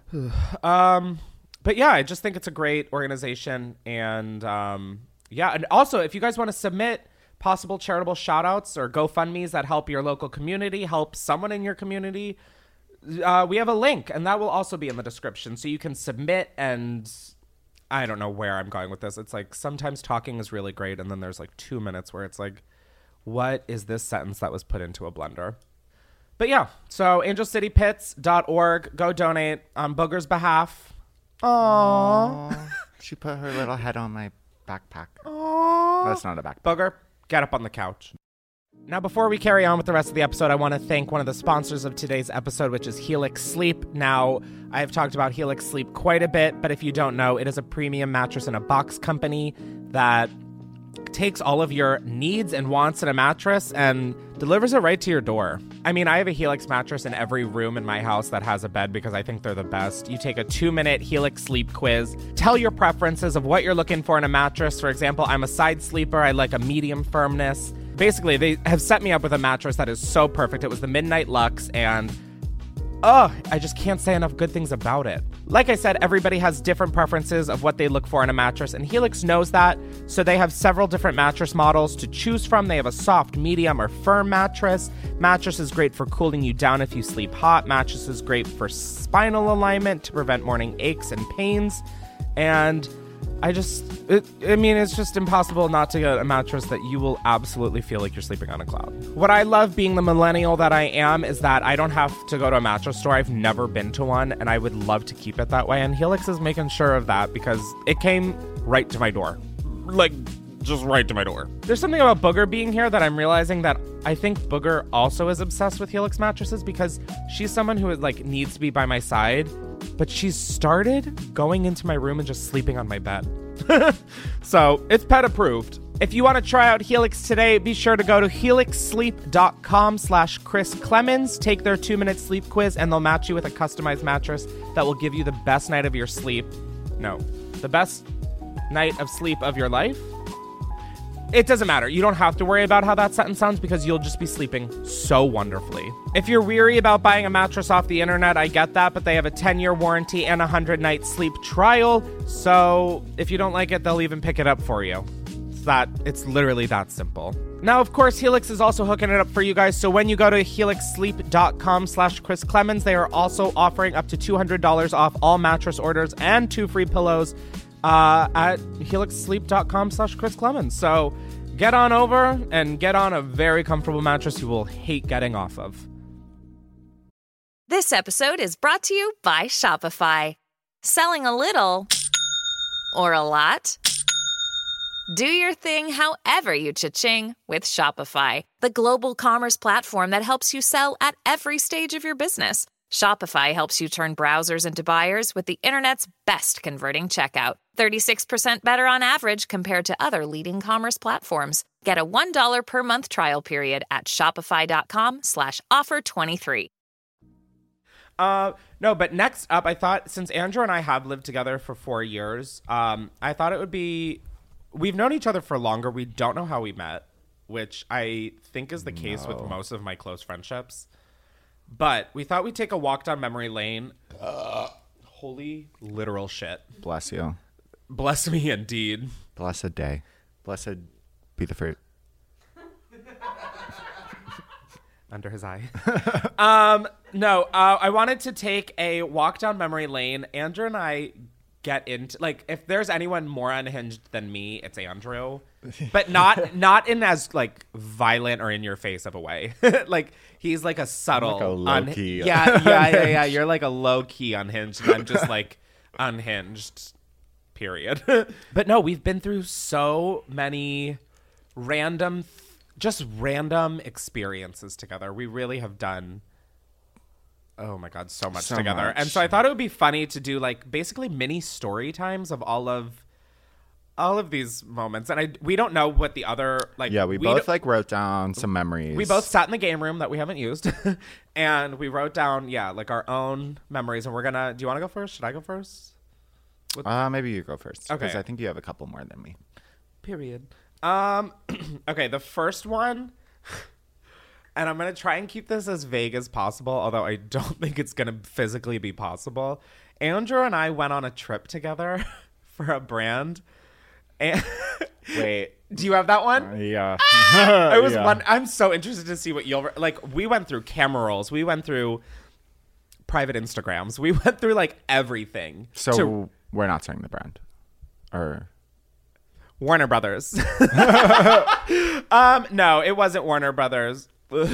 But yeah, I just think it's a great organization. And yeah, and also if you guys want to submit possible charitable shout outs or GoFundMes that help your local community, help someone in your community, we have a link and that will also be in the description. So you can submit. And I don't know where I'm going with this. It's like sometimes talking is really great. And then there's like 2 minutes where it's like, what is this sentence that was put into a blender? But yeah, so angelcitypits.org. Go donate on Booger's behalf. Aww. She put her little head on my backpack. Aww. That's not a backpack. Booger, get up on the couch. Now, before we carry on with the rest of the episode, I want to thank one of the sponsors of today's episode, which is Helix Sleep. Now, I've talked about Helix Sleep quite a bit, but if you don't know, it is a premium mattress in a box company that takes all of your needs and wants in a mattress and delivers it right to your door. I mean, I have a Helix mattress in every room in my house that has a bed because I think they're the best. You take a 2-minute Helix sleep quiz, tell your preferences of what you're looking for in a mattress. For example, I'm a side sleeper. I like a medium firmness. Basically, they have set me up with a mattress that is so perfect. It was the Midnight Lux, and I just can't say enough good things about it. Like I said, everybody has different preferences of what they look for in a mattress, and Helix knows that, so they have several different mattress models to choose from. They have a soft, medium, or firm mattress. Mattress is great for cooling you down if you sleep hot. Mattress is great for spinal alignment to prevent morning aches and pains. And it's just impossible not to get a mattress that you will absolutely feel like you're sleeping on a cloud. What I love being the millennial that I am is that I don't have to go to a mattress store. I've never been to one, and I would love to keep it that way. And Helix is making sure of that because it came right to my door. Like, just right to my door. There's something about Booger being here that I'm realizing that I think Booger also is obsessed with Helix mattresses because she's someone who needs to be by my side. But she's started going into my room and just sleeping on my bed. So it's pet approved. If you want to try out Helix today, be sure to go to helixsleep.com/Chris Clemens. Take their 2-minute sleep quiz and they'll match you with a customized mattress that will give you the best night of your sleep. No, the best night of sleep of your life. It doesn't matter. You don't have to worry about how that sentence sounds because you'll just be sleeping so wonderfully. If you're weary about buying a mattress off the internet, I get that, but they have a 10-year warranty and a 100-night sleep trial. So if you don't like it, they'll even pick it up for you. It's literally that simple. Now, of course, Helix is also hooking it up for you guys. So when you go to helixsleep.com/Chris Clemens, they are also offering up to $200 off all mattress orders and 2 free pillows at helixsleep.com/Chris Clemens. So get on over and get on a very comfortable mattress you will hate getting off of. This episode is brought to you by Shopify. Selling a little or a lot? Do your thing however you cha-ching with Shopify, the global commerce platform that helps you sell at every stage of your business. Shopify helps you turn browsers into buyers with the internet's best converting checkout. 36% better on average compared to other leading commerce platforms. Get a $1 per month trial period at shopify.com/offer23. No, but next up, I thought since Andrew and I have lived together for 4 years, I thought it would be, we've known each other for longer. We don't know how we met, which I think is the case with most of my close friendships. But we thought we'd take a walk down memory lane. Holy literal shit. Bless you. Bless me indeed. Blessed day. Blessed be the fruit. Under his eye. I wanted to take a walk down memory lane. Andrew and I get into, like, if there's anyone more unhinged than me, it's Andrew, but not in as like violent or in your face of a way. Like, he's like a subtle, like a low-key. Yeah. You're like a low key unhinged, and I'm just like unhinged. Period. But no, we've been through so many random experiences together. We really have done, oh my God, so much together. Much. And so I thought it would be funny to do like basically mini story times of all of these moments. And we don't know what the other, like, we both like wrote down some memories. We both sat in the game room that we haven't used and we wrote down, like our own memories. And do you want to go first? Should I go first? Maybe you go first. Okay. Because I think you have a couple more than me. Period. Okay, the first one, and I'm going to try and keep this as vague as possible, although I don't think it's going to physically be possible. Andrew and I went on a trip together for a brand. And wait, do you have that one? Yeah. It was one. I'm so interested to see what you'll, like, we went through camera rolls. We went through private Instagrams. We went through like everything. So we're not saying the brand, or Warner Brothers. No, it wasn't Warner Brothers.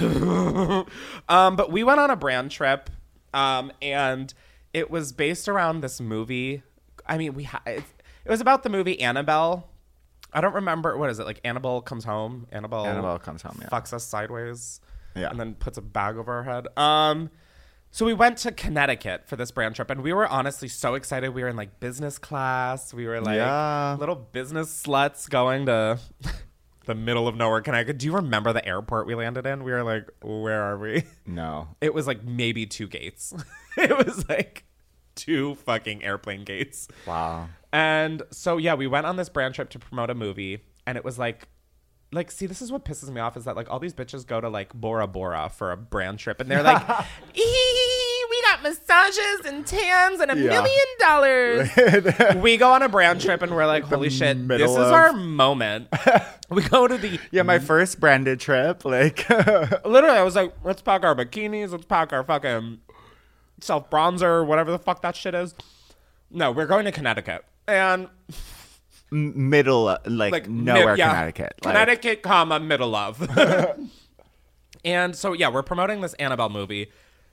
But we went on a brand trip, and it was based around this movie. I mean, it was about the movie Annabelle. I don't remember, what is it, like Annabelle Comes Home? Annabelle Comes Home, yeah. Fucks us sideways. Yeah. And then puts a bag over our head. So we went to Connecticut for this brand trip, and we were honestly so excited. We were in like business class. We were like little business sluts going to the middle of nowhere, Connecticut. Do you remember the airport we landed in? We were like, where are we? No. It was like maybe 2 gates. It was like 2 fucking airplane gates. Wow. And so, yeah, we went on this brand trip to promote a movie, and it was like, see, this is what pisses me off, is that like all these bitches go to like Bora Bora for a brand trip, and they're like, we got massages and tans and $1 million. We go on a brand trip and we're like, holy shit, this is our moment. We go to the my first branded trip. Like, literally, I was like, let's pack our bikinis, let's pack our fucking self bronzer, whatever the fuck that shit is. No, we're going to Connecticut, and nowhere, Connecticut. Connecticut, middle of. And so, yeah, we're promoting this Annabelle movie.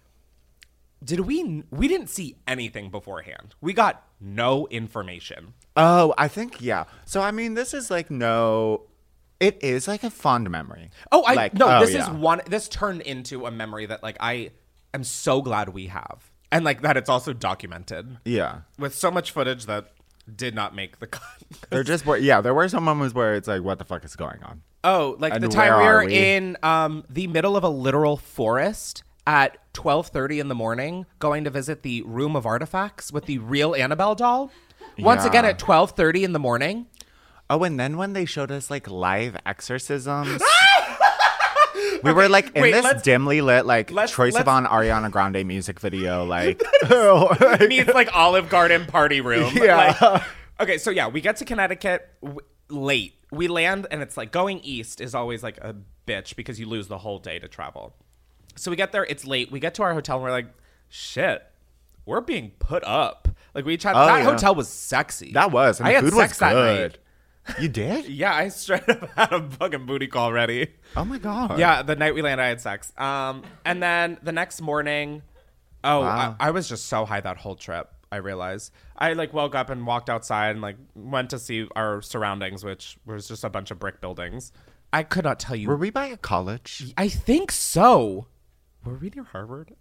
We didn't see anything beforehand. We got no information. Oh, I think, yeah. So, I mean, this is like it is like a fond memory. This turned into a memory that like I am so glad we have. And like that it's also documented. Yeah. With so much footage that did not make the cut. There were some moments where it's like, what the fuck is going on? Oh, like the time we were in the middle of a literal forest at 12:30 in the morning, going to visit the Room of Artifacts with the real Annabelle doll. Once again at 12:30 in the morning. Oh, and then when they showed us like live exorcisms. We were like in this dimly lit like Troye Sivan Ariana Grande music video, like meets like Olive Garden party room. Yeah. Like, okay, so yeah, we get to Connecticut late. We land, and it's like going east is always like a bitch because you lose the whole day to travel. So we get there, it's late. We get to our hotel, and we're like, shit, we're being put up. Like we tried. Hotel was sexy. That was. And I the food had sex was good. That night. You did? Yeah, I straight up had a fucking booty call ready. Oh my God. Yeah, the night we landed, I had sex. And then the next morning, wow. I was just so high that whole trip, I realized. I like woke up and walked outside and like went to see our surroundings, which was just a bunch of brick buildings. I could not tell you. Were we by a college? I think so. Were we near Harvard?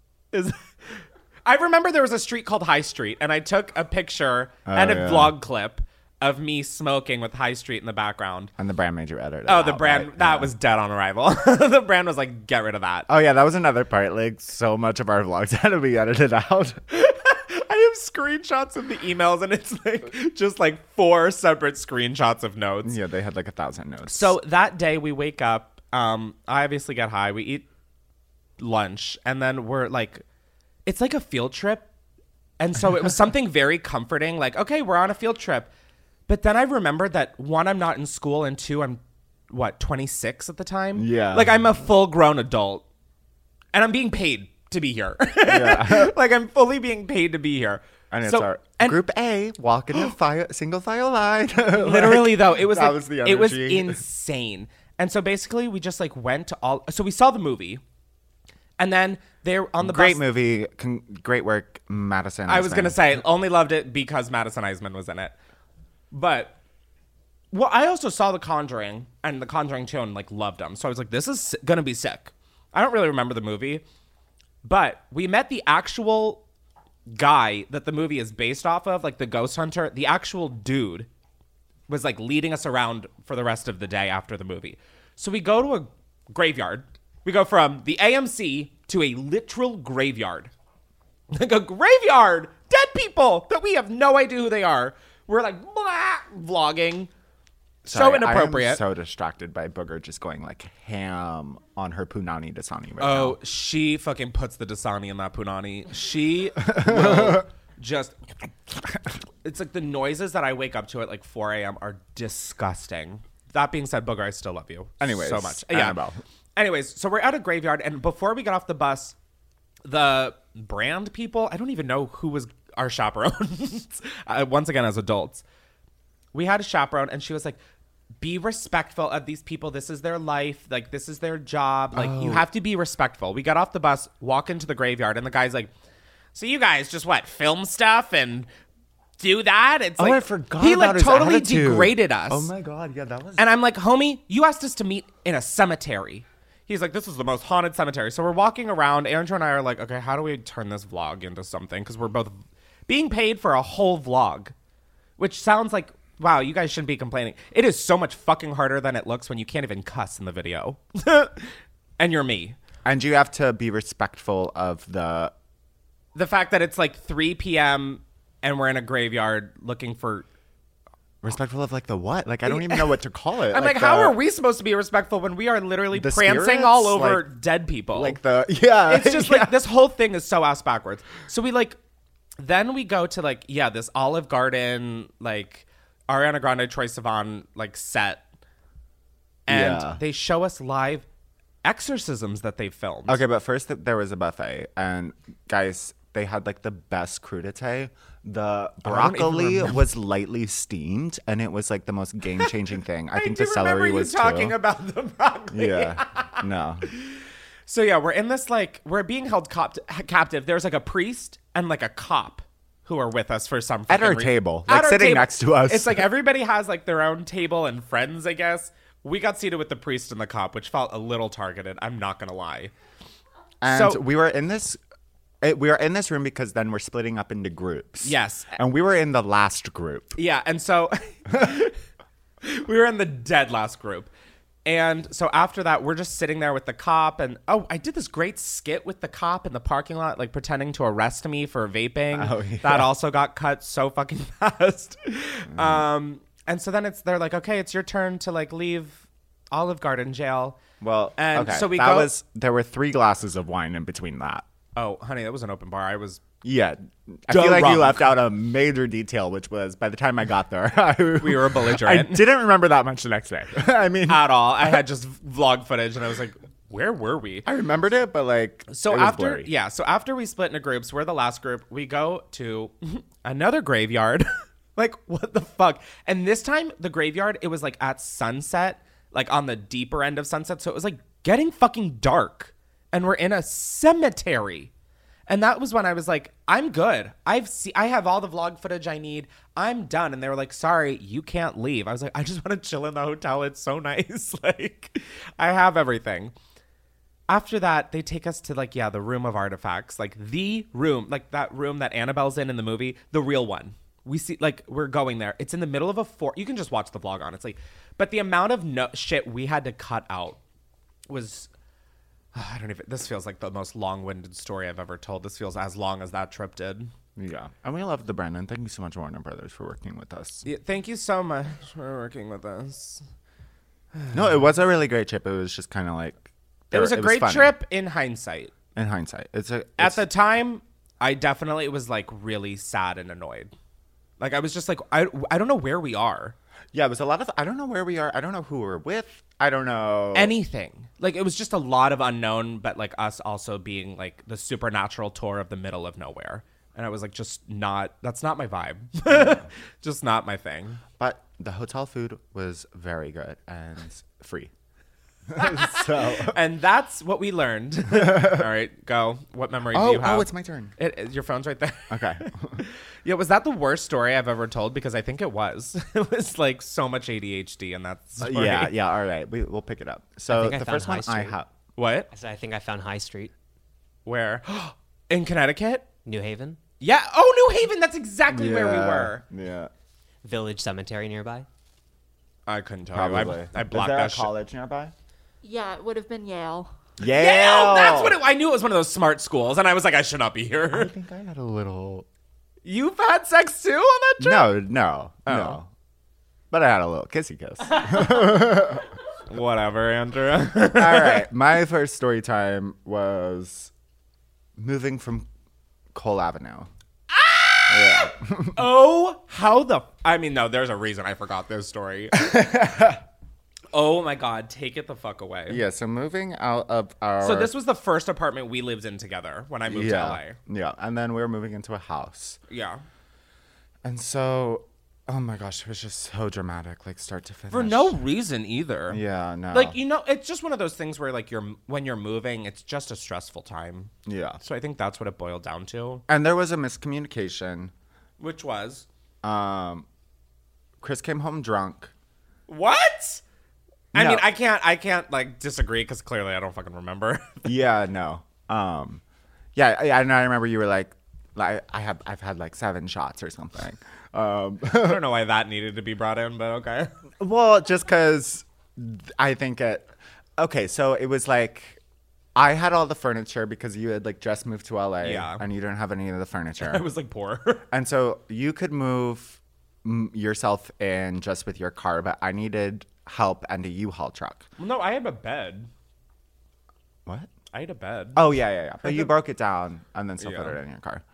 I remember there was a street called High Street, and I took a picture and a vlog clip of me smoking with High Street in the background. And the brand made you edit it. Oh, the brand, right? that was dead on arrival. The brand was like, get rid of that. Oh, yeah, that was another part. Like, so much of our vlogs had to be edited out. I have screenshots of the emails, and it's like just like 4 separate screenshots of notes. Yeah, they had like 1,000 notes. So that day we wake up, I obviously get high. We eat lunch, and then we're like, it's like a field trip. And so it was something very comforting. Like, okay, we're on a field trip. But then I remembered that 1, I'm not in school, and 2, I'm 26 at the time? Yeah. Like I'm a full grown adult, and I'm being paid to be here. Yeah. Like I'm fully being paid to be here. And it's our Group A, walk in the single file line. Literally, though, it was that like, was the energy. it was insane. And so basically, we just like went to all. So we saw the movie, and then they're on the great bus. movie, great work, Madison. I was gonna say only loved it because Madison Eisman was in it, but well, I also saw The Conjuring and The Conjuring 2 and like loved them. So I was like, this is gonna be sick. I don't really remember the movie, but we met the actual guy that the movie is based off of, like the ghost hunter. The actual dude was like leading us around for the rest of the day after the movie. So we go to a graveyard. We go from the AMC to a literal graveyard. Like a graveyard, dead people that we have no idea who they are. We're like blah, vlogging. Sorry, so inappropriate. I am so distracted by Booger just going like ham on her punani Dasani right now. Oh, she fucking puts the Dasani in that punani. She will just... It's like the noises that I wake up to at like 4 a.m. are disgusting. That being said, Booger, I still love you. Anyways, so much. Annabelle. Anyways, so we're at a graveyard, and before we got off the bus, the brand people, I don't even know who was our chaperones. Once again, as adults, we had a chaperone, and she was like, be respectful of these people. This is their life. Like, this is their job. Like, you have to be respectful. We got off the bus, walk into the graveyard, and the guy's like, so you guys just what, film stuff and do that? It's like, I forgot he about like his totally attitude. degraded us. Oh my God, yeah, that was. And I'm like, homie, you asked us to meet in a cemetery. He's like, this is the most haunted cemetery. So we're walking around. Andrew and I are like, okay, how do we turn this vlog into something? Because we're both being paid for a whole vlog, which sounds like, wow, you guys shouldn't be complaining. It is so much fucking harder than it looks when you can't even cuss in the video. And you're me. And you have to be respectful of the fact that it's like 3 p.m. and we're in a graveyard looking for... Respectful of like the what? Like, I don't even know what to call it. I'm like how are we supposed to be respectful when we are literally prancing spirits? all over Like, dead people? Like yeah. It's just like this whole thing is so ass backwards. So we like, then we go to like, yeah, this Olive Garden, like Ariana Grande, Troye Sivan, like set. And they show us live exorcisms that they filmed. Okay, but first there was a buffet. And guys, they had like the best crudité. The broccoli was lightly steamed, and it was like the most game-changing thing. I think the celery was talking about the broccoli. Yeah, no. So yeah, we're in this like we're being held captive. There's like a priest and like a cop who are with us for some at our table, like sitting next to us. It's like everybody has like their own table and friends, I guess. We got seated with the priest and the cop, which felt a little targeted. I'm not gonna lie. And so, we were in this room because then we're splitting up into groups. Yes. And we were in the last group. Yeah. And so we were in the dead last group. And so after that, we're just sitting there with the cop. And I did this great skit with the cop in the parking lot, like pretending to arrest me for vaping. Oh, yeah. That also got cut so fucking fast. And so then they're like, okay, it's your turn to like leave Olive Garden jail. Well, and okay. So there were 3 glasses of wine in between that. Oh, honey, that was an open bar. Yeah. I feel like you left out a major detail, which was by the time I got there, we were belligerent. I didn't remember that much the next day. I mean, at all. I had just vlog footage, and I was like, where were we? I remembered it, but like, so it was after, blurry. yeah. So after we split into groups, we're the last group. We go to another graveyard. Like, what the fuck? And this time, the graveyard, it was like at sunset, like on the deeper end of sunset. So it was like getting fucking dark. And we're in a cemetery. And that was when I was like, I'm good. I have all the vlog footage I need. I'm done. And they were like, sorry, you can't leave. I was like, I just want to chill in the hotel. It's so nice. Like, I have everything. After that, they take us to like, yeah, the room of artifacts. Like the room, like that room that Annabelle's in the movie, the real one. We see, like, we're going there. It's in the middle of a forest. You can just watch the vlog, honestly. But the amount of shit we had to cut out was... this feels like the most long-winded story I've ever told. This feels as long as that trip did. Yeah. And we love the Brandon. Thank you so much, Warner Brothers, for working with us. Yeah, thank you so much for working with us. No, it was a really great trip. It was just kind of like... It was a great trip in hindsight. In hindsight. At the time, I definitely was like really sad and annoyed. Like I was just like, I don't know where we are. Yeah, it was a lot of, I don't know where we are. I don't know who we're with. I don't know anything. Like it was just a lot of unknown, but like us also being like the supernatural tour of the middle of nowhere. And I was like, that's not my vibe. Just not my thing. But the hotel food was very good and free. And that's what we learned. All right, go. What memory do you have? Oh, it's my turn. Your phone's right there. Okay. Yeah, was that the worst story I've ever told? Because I think it was. It was like so much ADHD in that story. Yeah. All right, we'll pick it up. So the first one I have. What? I think I found High Street. Where? In Connecticut? New Haven. Yeah. Oh, New Haven. That's exactly where we were. Yeah. Village Cemetery nearby. I couldn't tell Probably. you. I blocked Is there that a college nearby? Yeah, it would have been Yale. Yale! That's what I knew it was one of those smart schools, and I was like, I should not be here. I think I had a little... You've had sex too on that trip? No. But I had a little kissy kiss. Whatever, Andrew. All right. My first story time was moving from Cole Avenue. Yeah. Oh, no, there's a reason I forgot this story. Oh my God, take it the fuck away. Yeah, so moving out of our... So this was the first apartment we lived in together when I moved to LA. Yeah, and then we were moving into a house. Yeah. And so, oh my gosh, it was just so dramatic, like start to finish. For no reason either. Yeah, no. Like, it's just one of those things where like when you're moving, it's just a stressful time. Yeah. So I think that's what it boiled down to. And there was a miscommunication. Which was? Chris came home drunk. What? I mean, I can't like disagree because clearly I don't fucking remember. Yeah, no. Yeah, and I remember you were like I've had like 7 shots or something. I don't know why that needed to be brought in, but okay. Well, just because I think okay, so it was like I had all the furniture because you had like just moved to LA, and you didn't have any of the furniture. I was like poor, and so you could move yourself in just with your car, but I needed help and a U-Haul truck. Well, no, I had a bed. What? I had a bed. Oh, yeah. But you broke it down and then still put it in your car.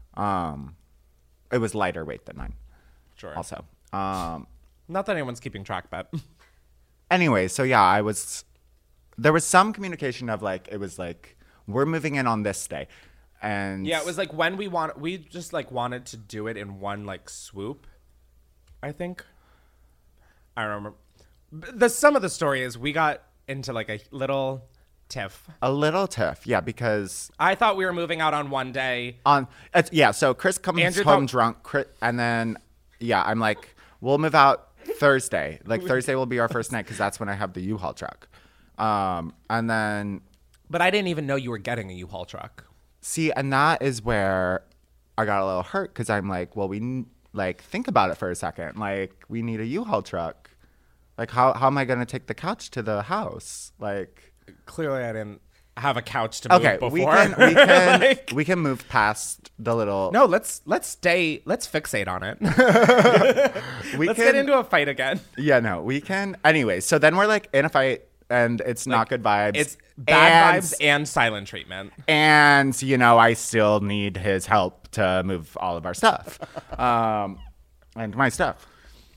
It was lighter weight than mine. Sure. Also. Not that anyone's keeping track, but. Anyway, so yeah, there was some communication of like, it was like, we're moving in on this day. And yeah, it was like when we just like wanted to do it in one like swoop, I think. I remember. Some of the story is we got into like a little tiff. A little tiff, yeah, because I thought we were moving out on one day. So Chris comes home drunk, and then I'm like, we'll move out Thursday. Like Thursday will be our first night because that's when I have the U-Haul truck. And then, but I didn't even know you were getting a U-Haul truck. See, and that is where I got a little hurt because I'm like, well, think about it for a second. Like, we need a U-Haul truck. Like, how am I going to take the couch to the house? Like, clearly I didn't have a couch to move before. We can move past the little... No, let's fixate on it. Let's get into a fight again. Yeah, no, we can. Anyway, so then we're like in a fight and it's not good vibes. It's bad vibes and silent treatment. And, I still need his help to move all of our stuff. And my stuff.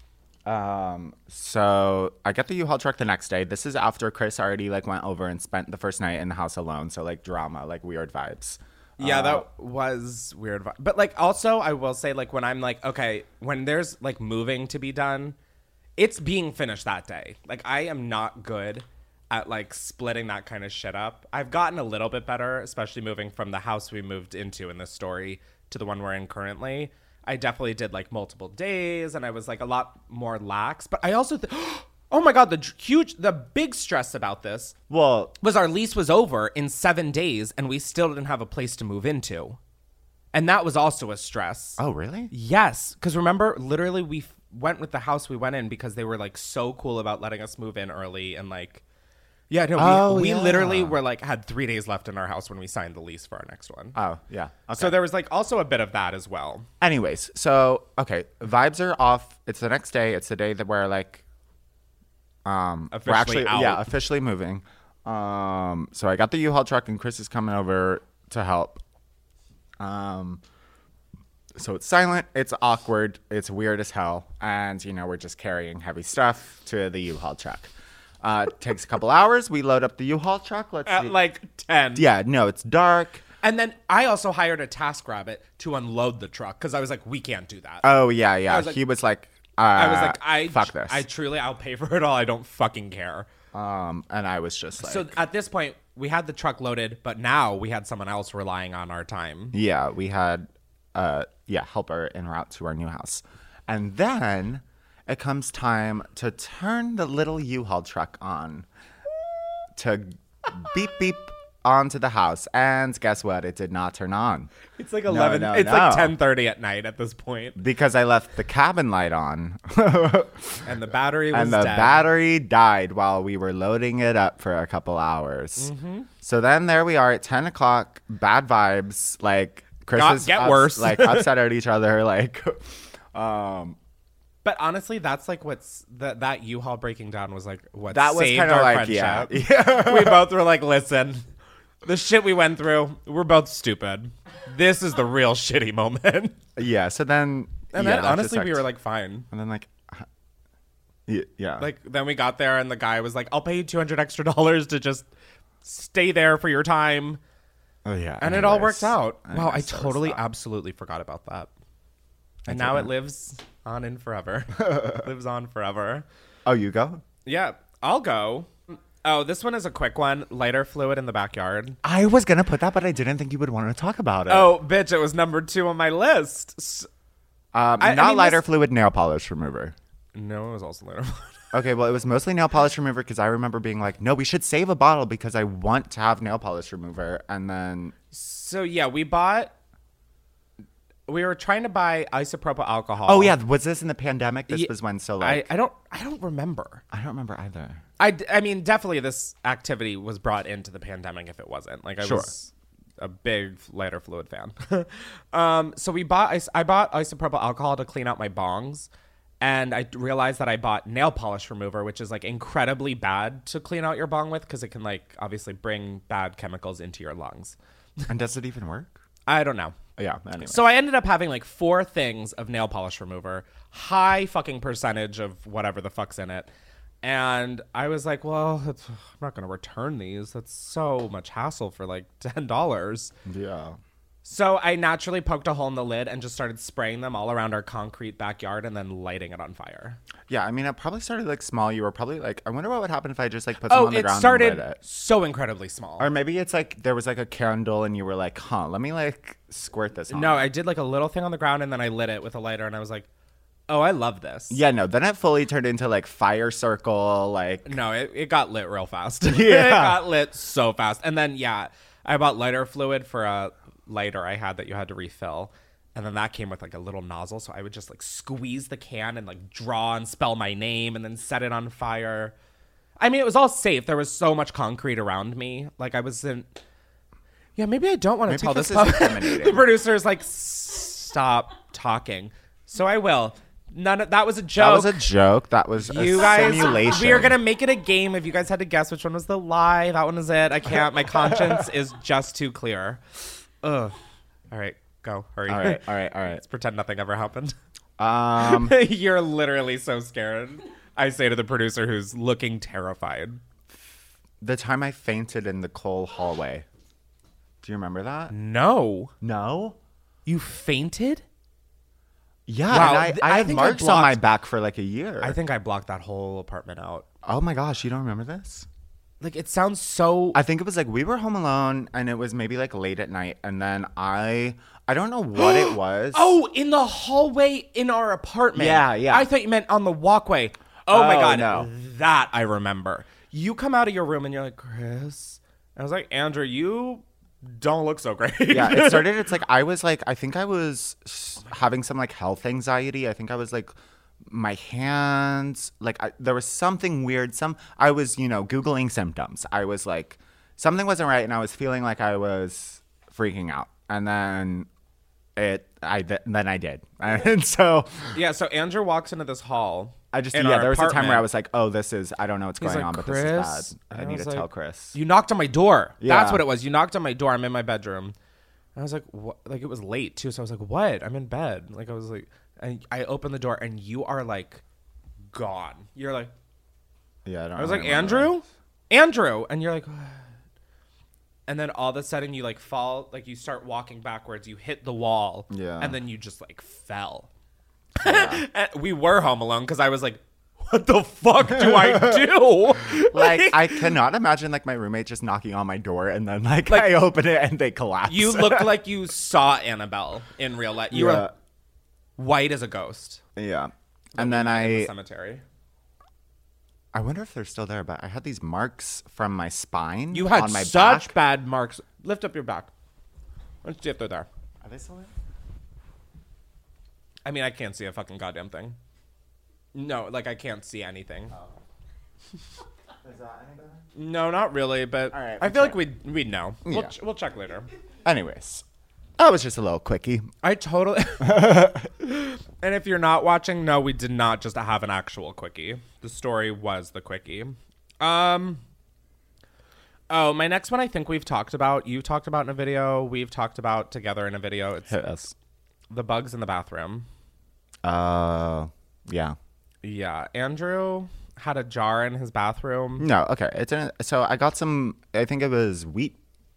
So I get the U-Haul truck the next day. This is after Chris already went over and spent the first night in the house alone. So drama, weird vibes. Yeah, that was weird. But also I will say when I'm okay, when there's moving to be done, it's being finished that day. I am not good at splitting that kind of shit up. I've gotten a little bit better, especially moving from the house we moved into in this story to the one we're in currently. I definitely did multiple days and I was a lot more lax, but I also oh my God, the big stress about this was our lease was over in 7 days and we still didn't have a place to move into. And that was also a stress. Oh, really? Yes. Because remember, literally we went with the house we went in because they were so cool about letting us move in early and we literally were had 3 days left in our house when we signed the lease for our next one. Oh, yeah. Okay. So there was also a bit of that as well. Anyways, so, okay, vibes are off. It's the next day. It's the day that we're officially we're actually out. Yeah, officially moving. So I got the U-Haul truck and Chris is coming over to help. So it's silent, it's awkward, it's weird as hell, and we're just carrying heavy stuff to the U-Haul truck. Takes a couple hours. We load up the U-Haul truck. Let's see. At 10. Yeah, no, it's dark. And then I also hired a TaskRabbit to unload the truck because I was like, we can't do that. Oh, yeah. He was like, fuck this. I'll pay for it all. I don't fucking care. And I was just like. So at this point, we had the truck loaded, but now we had someone else relying on our time. Yeah, we had, helper en route to our new house. And then it comes time to turn the little U-Haul truck on to beep, beep onto the house. And guess what? It did not turn on. It's like 11. It's like 10:30 at night at this point. Because I left the cabin light on. And the battery was And the dead. battery died while we were loading it up for a couple hours. Mm-hmm. So then there we are at 10 o'clock, bad vibes. Like, Chris is worse. Like, upset at each other. Like, But honestly, that's like what's that U-Haul breaking down was like what that was saved kind of our like, friendship. yeah. We both were like, listen, the shit we went through, we're both stupid. This is the real shitty moment. Yeah. So then, And then honestly, we were like, fine. And then like, yeah. Like then we got there and the guy was like, I'll pay you $200 extra to just stay there for your time. Oh yeah. And it all worked out. Wow, I totally, absolutely forgot about that. And now it lives on in forever. Lives on forever. Oh, you go? Yeah, I'll go. Oh, this one is a quick one. Lighter fluid in the backyard. I was going to put that, but I didn't think you would want to talk about it. Oh, bitch, it was number 2 on my list. Lighter fluid, nail polish remover. No, it was also lighter fluid. Okay, well, it was mostly nail polish remover because I remember being like, no, we should save a bottle because I want to have nail polish remover. And then... So, yeah, we were trying to buy isopropyl alcohol. Oh, yeah. Was this in the pandemic? This was when, so like... I don't remember. I don't remember either. I mean, definitely this activity was brought into the pandemic if it wasn't. Like, I was a big lighter fluid fan. So I bought isopropyl alcohol to clean out my bongs. And I realized that I bought nail polish remover, which is like incredibly bad to clean out your bong with because it can like obviously bring bad chemicals into your lungs. And does it even work? I don't know. Yeah, anyway. So I ended up having like 4 things of nail polish remover, high fucking percentage of whatever the fuck's in it. And I was like, well, I'm not going to return these. That's so much hassle for like $10. Yeah. So I naturally poked a hole in the lid and just started spraying them all around our concrete backyard and then lighting it on fire. Yeah, I mean, it probably started like small. You were probably like, I wonder what would happen if I just like put some on the ground. It started and lit it. so incredibly small. Or maybe it's like there was like a candle and you were like, let me like squirt this on. No, I did like a little thing on the ground and then I lit it with a lighter and I was like, oh, I love this. Yeah, no, then it fully turned into like fire circle, like... No, it got lit real fast. Yeah. It got lit so fast. And then, yeah, I bought lighter fluid for a lighter I had that you had to refill. And then that came with like a little nozzle. So I would just like squeeze the can and like draw and spell my name and then set it on fire. I mean, it was all safe. There was so much concrete around me. Like I was in... Yeah, maybe I don't want to tell this. The producer is like, stop talking. So I will. That was a joke. That was a joke. That was a simulation. We are going to make it a game. If you guys had to guess which one was the lie, that one is it. I can't. My conscience is just too clear. Ugh. All right. Go. Hurry. All right. Let's pretend nothing ever happened. Um, You're literally so scared. I say to the producer who's looking terrified. The time I fainted in the coal hallway. Do you remember that? No. No? You fainted? Yeah, Wow, and I had marks on my back for like a year. I think I blocked that whole apartment out. Oh my gosh, you don't remember this? Like, it sounds so... I think it was like we were home alone and it was maybe like late at night. And then I don't know what it was. Oh, in the hallway in our apartment. Yeah. I thought you meant on the walkway. Oh my God. No. That I remember. You come out of your room and you're like, Chris. I was like, Andrew, you don't look so great. Yeah, it started. It's like I think I was having some like health anxiety. I think I was like my hands, like there was something weird. I was, Googling symptoms. I was like, something wasn't right, and I was feeling like I was freaking out. And then I did. And so yeah. So Andrew walks into this hall. There was a time where I was like, oh, I don't know what's going on, but Chris? this is bad. I need to like, tell Chris. You knocked on my door. Yeah. That's what it was. You knocked on my door. I'm in my bedroom. I was like, what? Like, it was late too. So I was like, what? I'm in bed. Like, I was like, and I opened the door and you are like gone. You're like, yeah, I was like, Andrew? And you're like, what? and then all of a sudden you like fall, like you start walking backwards, you hit the wall, and then you just like fell. Yeah. We were home alone because I was like, what the fuck do I do? Like, I cannot imagine like my roommate just knocking on my door and then like I open it and they collapse. You look like you saw Annabelle in real life. You were white as a ghost. Yeah. And then in the cemetery. I wonder if they're still there, but I had these marks from my spine. You had on my such back. bad marks. Lift up your back. Let's see if they're there. Are they still there? I mean, I can't see a fucking goddamn thing. No, like I can't see anything. Oh. Is that any better? No, not really, but all right, I feel like we'd know. Yeah. We'll check later. Anyways, that was just a little quickie. I totally... And if you're not watching, no, we did not just have an actual quickie. The story was the quickie. Oh, my next one I think we've talked about. You talked about in a video. We've talked about together in a video. It's Hit us. The bugs in the bathroom. Yeah. Yeah. Andrew had a jar in his bathroom. No, okay. So I got some, I think it was wheat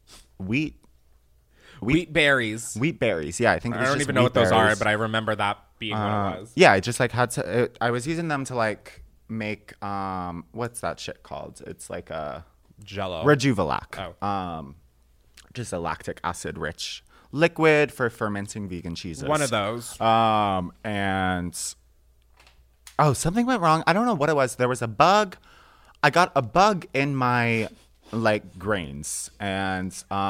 berries. Wheat berries. Yeah, I think it was I don't just even know wheat what those berries. are, but I remember that being what it was. Yeah, I just like had to, I was using them to like make, what's that shit called? It's like a Jell-O. Rejuvelac. Oh. Just a lactic acid rich liquid for fermenting vegan cheeses. One of those. And something went wrong. I don't know what it was. There was a bug. I got a bug in my like grains, and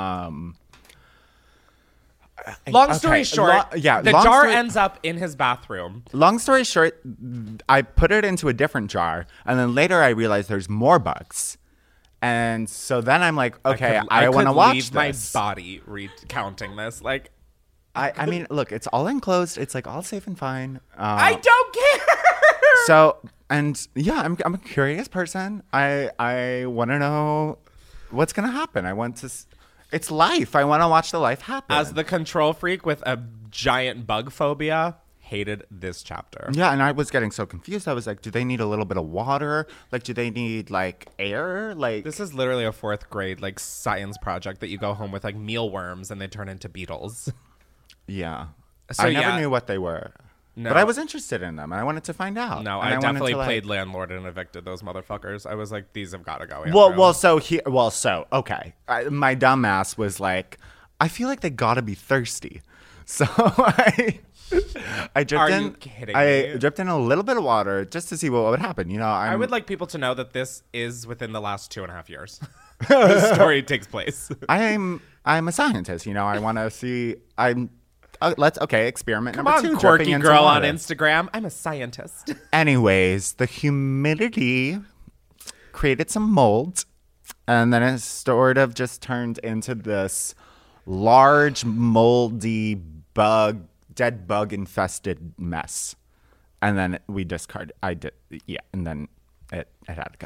long story short, the jar ends up in his bathroom. Long story short, I put it into a different jar, and then later I realized there's more bugs. And so then I'm like, okay, I want to watch leave this. my body recounting this. Like, I mean, look, it's all enclosed. It's like all safe and fine. I don't care. So, and yeah, I'm a curious person. I want to know what's gonna happen. I want to. It's life. I want to watch the life happen. As the control freak with a giant bug phobia, hated this chapter. Yeah, and I was getting so confused. I was like, do they need a little bit of water? Like, do they need like air? Like, this is literally a 4th grade like science project that you go home with like mealworms and they turn into beetles. Yeah. So I never knew what they were. No. But I was interested in them and I wanted to find out. No, and I definitely like, played landlord and evicted those motherfuckers. I was like, these have got to go. Okay. My dumb ass was like, I feel like they got to be thirsty. So I dripped in a little bit of water just to see what would happen. You know, I would like people to know that this is within the last 2.5 years. The story takes place. I'm a scientist. You know, I want to see. Experiment Come number on, 2. quirky girl on Instagram. I'm a scientist. Anyways, the humidity created some mold, and then it sort of just turned into this large, moldy dead bug infested mess. And then we discarded. And then it had to go.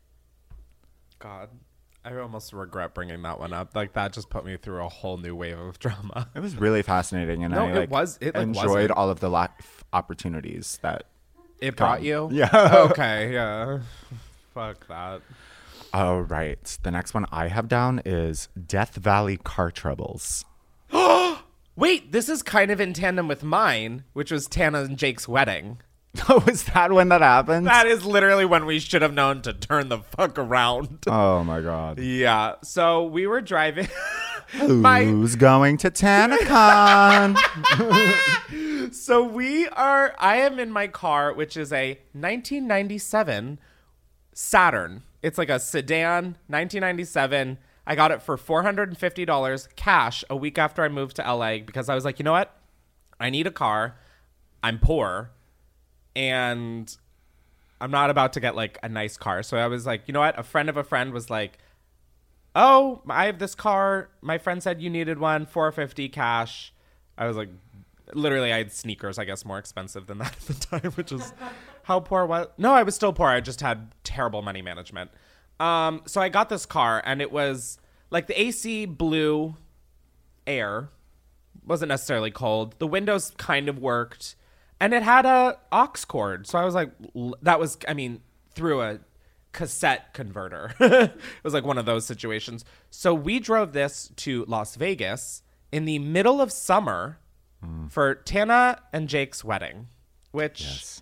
God. I almost regret bringing that one up. Like, that just put me through a whole new wave of drama. It was really fascinating, and I enjoyed all of the life opportunities that it brought you. Yeah. Okay. Yeah. Fuck that. All right. The next one I have down is Death Valley car troubles. Wait, this is kind of in tandem with mine, which was Tana and Jake's wedding. Oh, is that when that happened? That is literally when we should have known to turn the fuck around. Oh, my God. Yeah. So we were driving. Who's going to TanaCon? So I am in my car, which is a 1997 Saturn. It's like a sedan, 1997. I got it for $450 cash a week after I moved to LA because I was like, you know what? I need a car. I'm poor. And I'm not about to get like a nice car. So I was like, you know what? A friend of a friend was like, oh, I have this car. My friend said you needed one, $450 cash. I was like, literally, I had sneakers, I guess, more expensive than that at the time, which is how poor was. No, I was still poor. I just had terrible money management. So I got this car, and it was like the AC blew air. Wasn't necessarily cold. The windows kind of worked. And it had a aux cord. So I was like, through a cassette converter. It was like one of those situations. So we drove this to Las Vegas in the middle of summer for Tana and Jake's wedding, which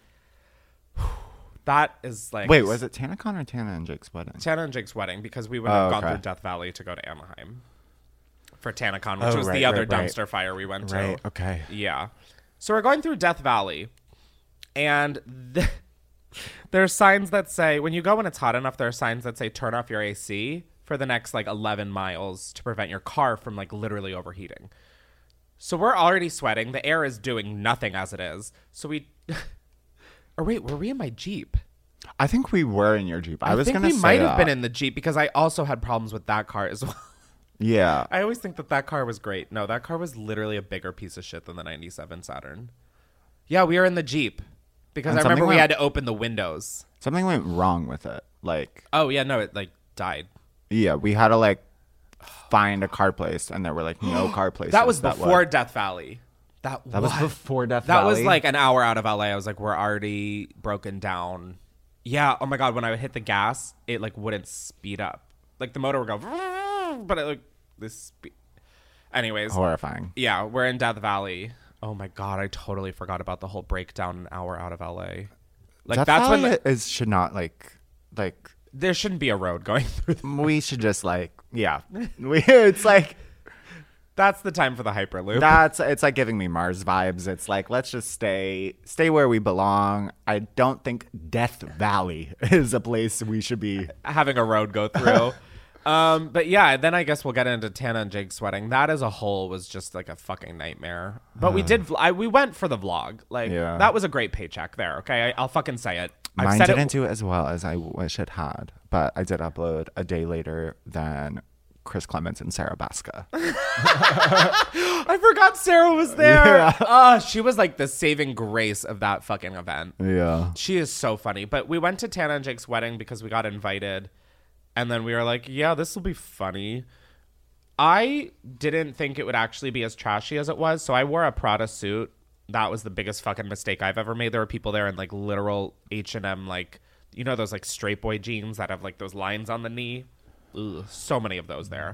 that is like... Wait, was it TanaCon or Tana and Jake's wedding? Tana and Jake's wedding, because we would have gone through Death Valley to go to Anaheim for TanaCon, which was the other dumpster fire we went to. Right, okay. Yeah. So we're going through Death Valley, and there are signs that say, when you go when it's hot enough, there are signs that say turn off your AC for the next like 11 miles to prevent your car from like literally overheating. So we're already sweating. The air is doing nothing as it is. So we... Or wait, were we in my Jeep? I think we were in your Jeep. I was going to say we might have been in the Jeep, because I also had problems with that car as well. Yeah. I always think that car was great. No, that car was literally a bigger piece of shit than the 97 Saturn. Yeah, we were in the Jeep, because I remember we had to open the windows. Something went wrong with it. Like... Oh, yeah, no, it like died. Yeah, we had to like find a car place, and there were like no car places. That was before Death Valley. That was before Death Valley? That was like an hour out of LA. I was like, we're already broken down. Yeah. Oh my God. When I would hit the gas, it like wouldn't speed up. Like the motor would go, but it like this. Anyways. Horrifying. Yeah. We're in Death Valley. Oh my God. I totally forgot about the whole breakdown an hour out of LA. Like Death that's Valley when should not like. There shouldn't be a road going through. We should just like, yeah. It's like. That's the time for the Hyperloop. It's like giving me Mars vibes. It's like, let's just stay where we belong. I don't think Death Valley is a place we should be having a road go through. But yeah, then I guess we'll get into Tana and Jake's wedding. That as a whole was just like a fucking nightmare. But we went for the vlog. Like that was a great paycheck there. Okay, I'll fucking say it. Mine didn't do as well as I wish it had, but I did upload a day later than Chris Clements and Sarah Baska. I forgot Sarah was there. Yeah. She was like the saving grace of that fucking event. Yeah. She is so funny. But we went to Tana and Jake's wedding because we got invited. And then we were like, yeah, this will be funny. I didn't think it would actually be as trashy as it was. So I wore a Prada suit. That was the biggest fucking mistake I've ever made. There were people there in like literal H&M, like, you know, those like straight boy jeans that have like those lines on the knee. Ugh, so many of those there.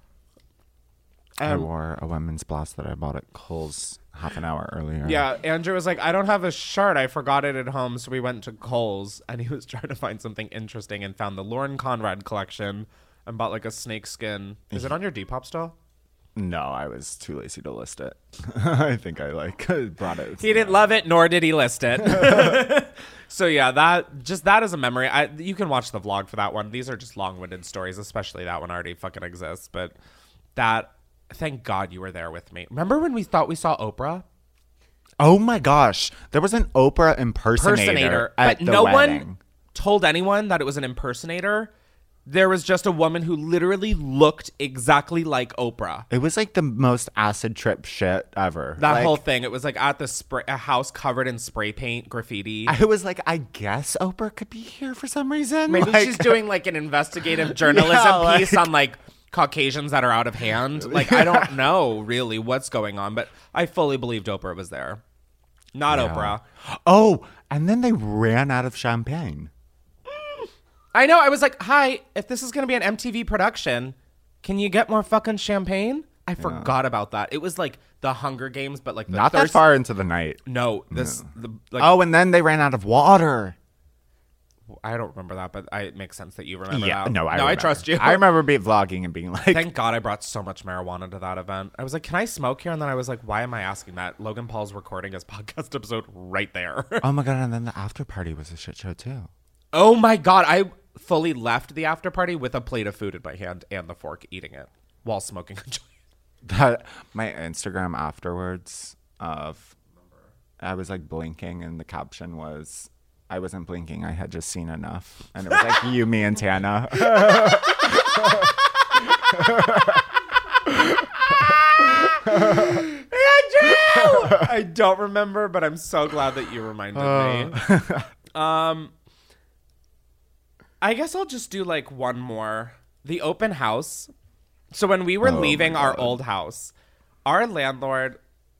I wore a women's blouse that I bought at Kohl's half an hour earlier. Yeah, Andrew was like, I don't have a shirt. I forgot it at home. So we went to Kohl's, and he was trying to find something interesting and found the Lauren Conrad collection and bought like a snakeskin. Is it on your Depop still? No, I was too lazy to list it. I think I like brought it. He didn't love it, nor did he list it. So yeah, that is a memory. You can watch the vlog for that one. These are just long-winded stories, especially that one already fucking exists. But thank God you were there with me. Remember when we thought we saw Oprah? Oh my gosh, there was an Oprah impersonator at but the no wedding. one told anyone that it was an impersonator. There was just a woman who literally looked exactly like Oprah. It was like the most acid trip shit ever. That whole thing. It was like at a house covered in spray paint, graffiti. I was like, I guess Oprah could be here for some reason. Maybe she's doing like an investigative journalism piece on like Caucasians that are out of hand. Like, I don't know really what's going on, but I fully believed Oprah was there. Not Oprah. Oh, and then they ran out of champagne. I know. I was like, hi, if this is going to be an MTV production, can you get more fucking champagne? I forgot about that. It was like the Hunger Games, but like not that far into the night. No. And then they ran out of water. I don't remember that, but it makes sense that you remember that. No, I trust you. I remember vlogging and being like... Thank God I brought so much marijuana to that event. I was like, can I smoke here? And then I was like, why am I asking that? Logan Paul's recording his podcast episode right there. Oh my God, and then the after party was a shit show too. Oh my God, I fully left the after party with a plate of food in my hand and the fork, eating it while smoking a joint. My Instagram afterwards I was like blinking and the caption was, I wasn't blinking, I had just seen enough. And it was like you, me, and Tana. I don't remember, but I'm so glad that you reminded me. I guess I'll just do like one more. The open house. So when we were leaving our old house, our landlord...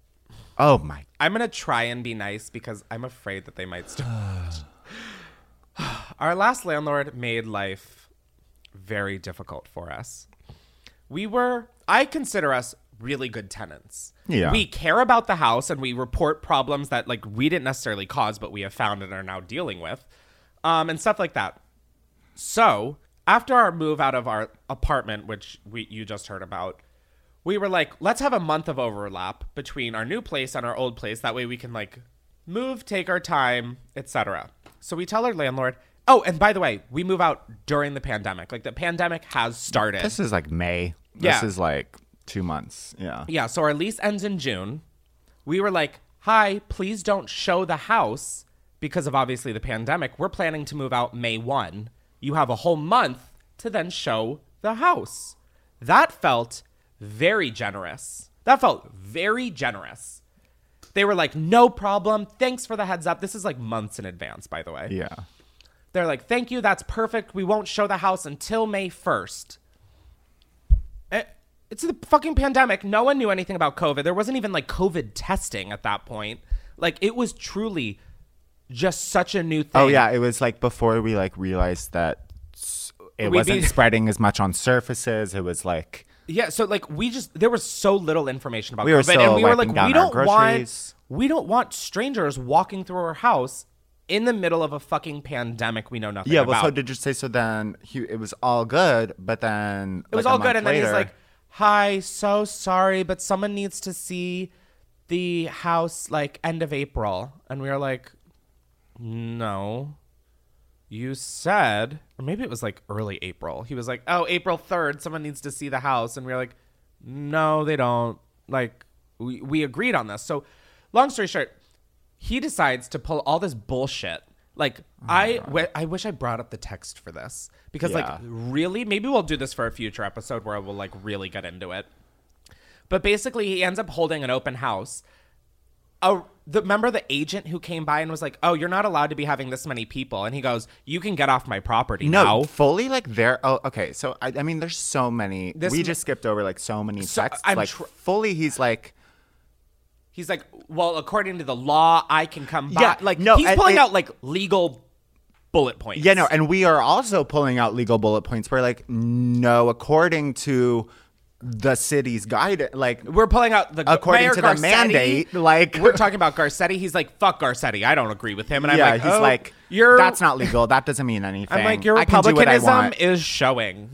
Oh my... I'm going to try and be nice because I'm afraid that they might still... Our last landlord made life very difficult for us. I consider us really good tenants. Yeah. We care about the house and we report problems that like we didn't necessarily cause, but we have found and are now dealing with, and stuff like that. So after our move out of our apartment, which you just heard about, we were like, let's have a month of overlap between our new place and our old place. That way we can like move, take our time, etc. So we tell our landlord, oh, and by the way, we move out during the pandemic. Like the pandemic has started. This is like May. Yeah. This is like 2 months. Yeah. Yeah. So our lease ends in June. We were like, hi, please don't show the house because of obviously the pandemic. We're planning to move out May 1. You have a whole month to then show the house. That felt very generous. They were like, no problem. Thanks for the heads up. This is like months in advance, by the way. Yeah. They're like, thank you. That's perfect. We won't show the house until May 1st. It's the fucking pandemic. No one knew anything about COVID. There wasn't even like COVID testing at that point. Like it was truly just such a new thing. Oh yeah. It was like before we like realized that it wasn't spreading as much on surfaces. It was like, yeah. So like there was so little information about we were COVID. So and we were like, we don't want strangers walking through our house in the middle of a fucking pandemic we know nothing about. Yeah, well, so did you say, so then it was all good, but then it was all good, and then he's like, hi, so sorry, but someone needs to see the house like end of April. And we were like, no, you said, or maybe it was like early April. He was like, oh, April 3rd, someone needs to see the house. And we were like, no, they don't. Like, we agreed on this. So long story short, he decides to pull all this bullshit. Like, I wish I brought up the text for this. Because, like, really, maybe we'll do this for a future episode where we'll, like, really get into it. But basically, he ends up holding an open house. Remember the agent who came by and was like, oh, you're not allowed to be having this many people. And he goes, you can get off my property now. No, fully, like, there. Oh, okay. So, I mean, there's so many. We just skipped over, like, so many texts. Like, fully, he's like, well, according to the law, I can come by. Yeah, like, no, he's pulling out, like, legal bullet points. Yeah, no, and we are also pulling out legal bullet points. We're like, no, according to the city's guidance, like, we're pulling out according to the mandate, like, we're talking about Garcetti. He's like, fuck Garcetti. I don't agree with him. And yeah, I'm like, he's like, that's not legal. That doesn't mean anything. I'm like, your republicanism is showing.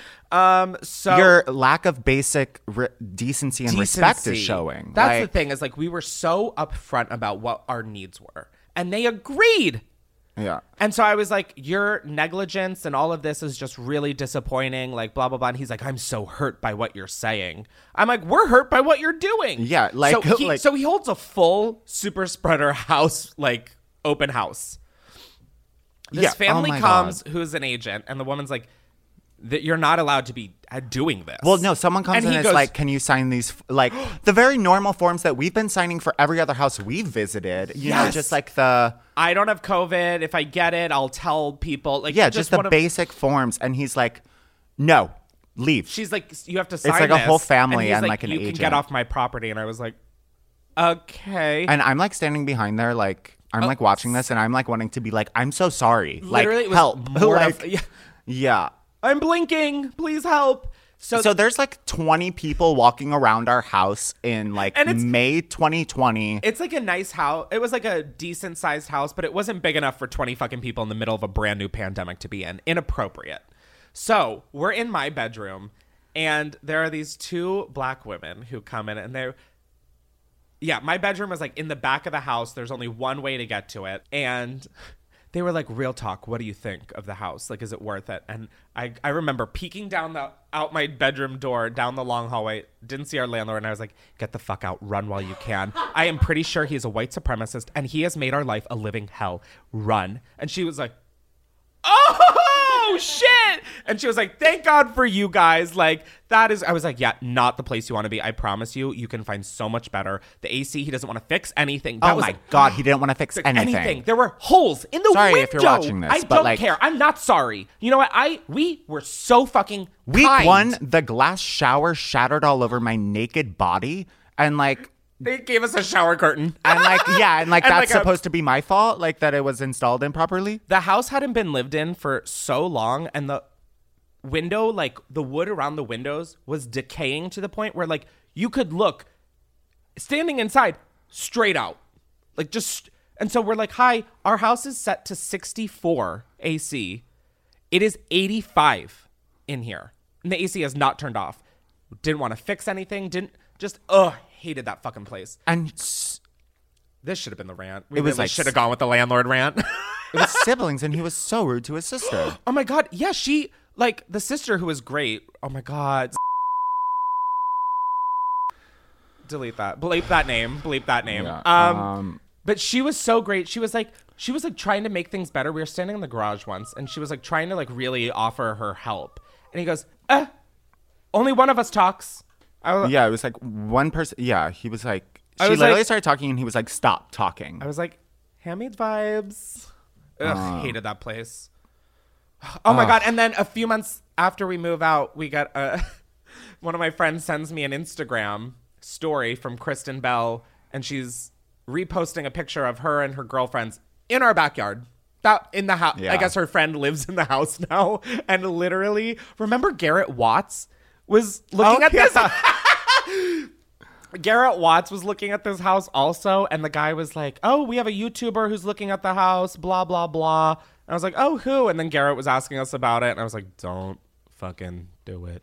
So your lack of basic decency and respect is showing. That's the thing, is like, we were so upfront about what our needs were, and they agreed. Yeah. And so I was like, your negligence and all of this is just really disappointing, like, blah, blah, blah. And he's like, I'm so hurt by what you're saying. I'm like, we're hurt by what you're doing. Yeah. Like, so he holds a full super spreader house, like, open house. This family comes, who's an agent, and the woman's like, that you're not allowed to be doing this. Well, no, someone comes and is like, can you sign these, like, the very normal forms that we've been signing for every other house we've visited, you know, just like I don't have COVID. If I get it, I'll tell people. Like, yeah, just the basic forms. And he's like, no, leave. She's like, you have to sign this. It's like a whole family and like an agent. You can get off my property. And I was like, okay. And I'm like standing behind there, like, I'm like watching this, and I'm like wanting to be like, I'm so sorry. Literally, like, help. Like, yeah. I'm blinking. Please help. So there's like 20 people walking around our house in like May 2020. It's like a nice house. It was like a decent sized house, but it wasn't big enough for 20 fucking people in the middle of a brand new pandemic to be in. Inappropriate. So we're in my bedroom, and there are these two black women who come in, and my bedroom was like in the back of the house. There's only one way to get to it. And they were like, real talk, what do you think of the house? Like, is it worth it? And I remember peeking out my bedroom door, down the long hallway, didn't see our landlord, and I was like, get the fuck out, run while you can. I am pretty sure he's a white supremacist, and he has made our life a living hell. Run. And she was like, oh, shit. And she was like, thank God for you guys. Like, I was like, yeah, not the place you want to be. I promise you, you can find so much better. The AC, he doesn't want to fix anything. My God, he didn't want to fix anything. There were holes in the window. Sorry if you're watching this, I don't care. I'm not sorry. You know what? We were so fucking Week 1, the glass shower shattered all over my naked body. And like, They gave us a shower curtain. And like, yeah, and like And that's like supposed to be my fault, like that it was installed improperly. The house hadn't been lived in for so long, and the window, like the wood around the windows was decaying to the point where like you could look standing inside straight out. Like just, and so we're like, hi, our house is set to 64 AC. It is 85 in here. And the AC has not turned off. Didn't want to fix anything. Hated that fucking place. And this should have been the rant. It was like should have gone with the landlord rant. It was siblings, and he was so rude to his sister. Oh my God. Yeah, she, like, the sister who was great. Oh my God. Delete that. Bleep that name. Yeah. But she was so great. She was like trying to make things better. We were standing in the garage once, and she was like trying to like really offer her help. And he goes, only one of us talks. Yeah, it was like one person. Yeah, he was like, she literally started talking, and he was like, stop talking. I was like, handmade vibes. Ugh, hated that place. Oh my God. And then a few months after we move out, we got one of my friends sends me an Instagram story from Kristen Bell, and she's reposting a picture of her and her girlfriends in our backyard. In the house. Yeah. I guess her friend lives in the house now. And literally, remember Garrett Watts was looking at this? Garrett Watts was looking at this house also, and the guy was like, oh, we have a YouTuber who's looking at the house, blah, blah, blah. And I was like, oh, who? And then Garrett was asking us about it, and I was like, don't fucking do it.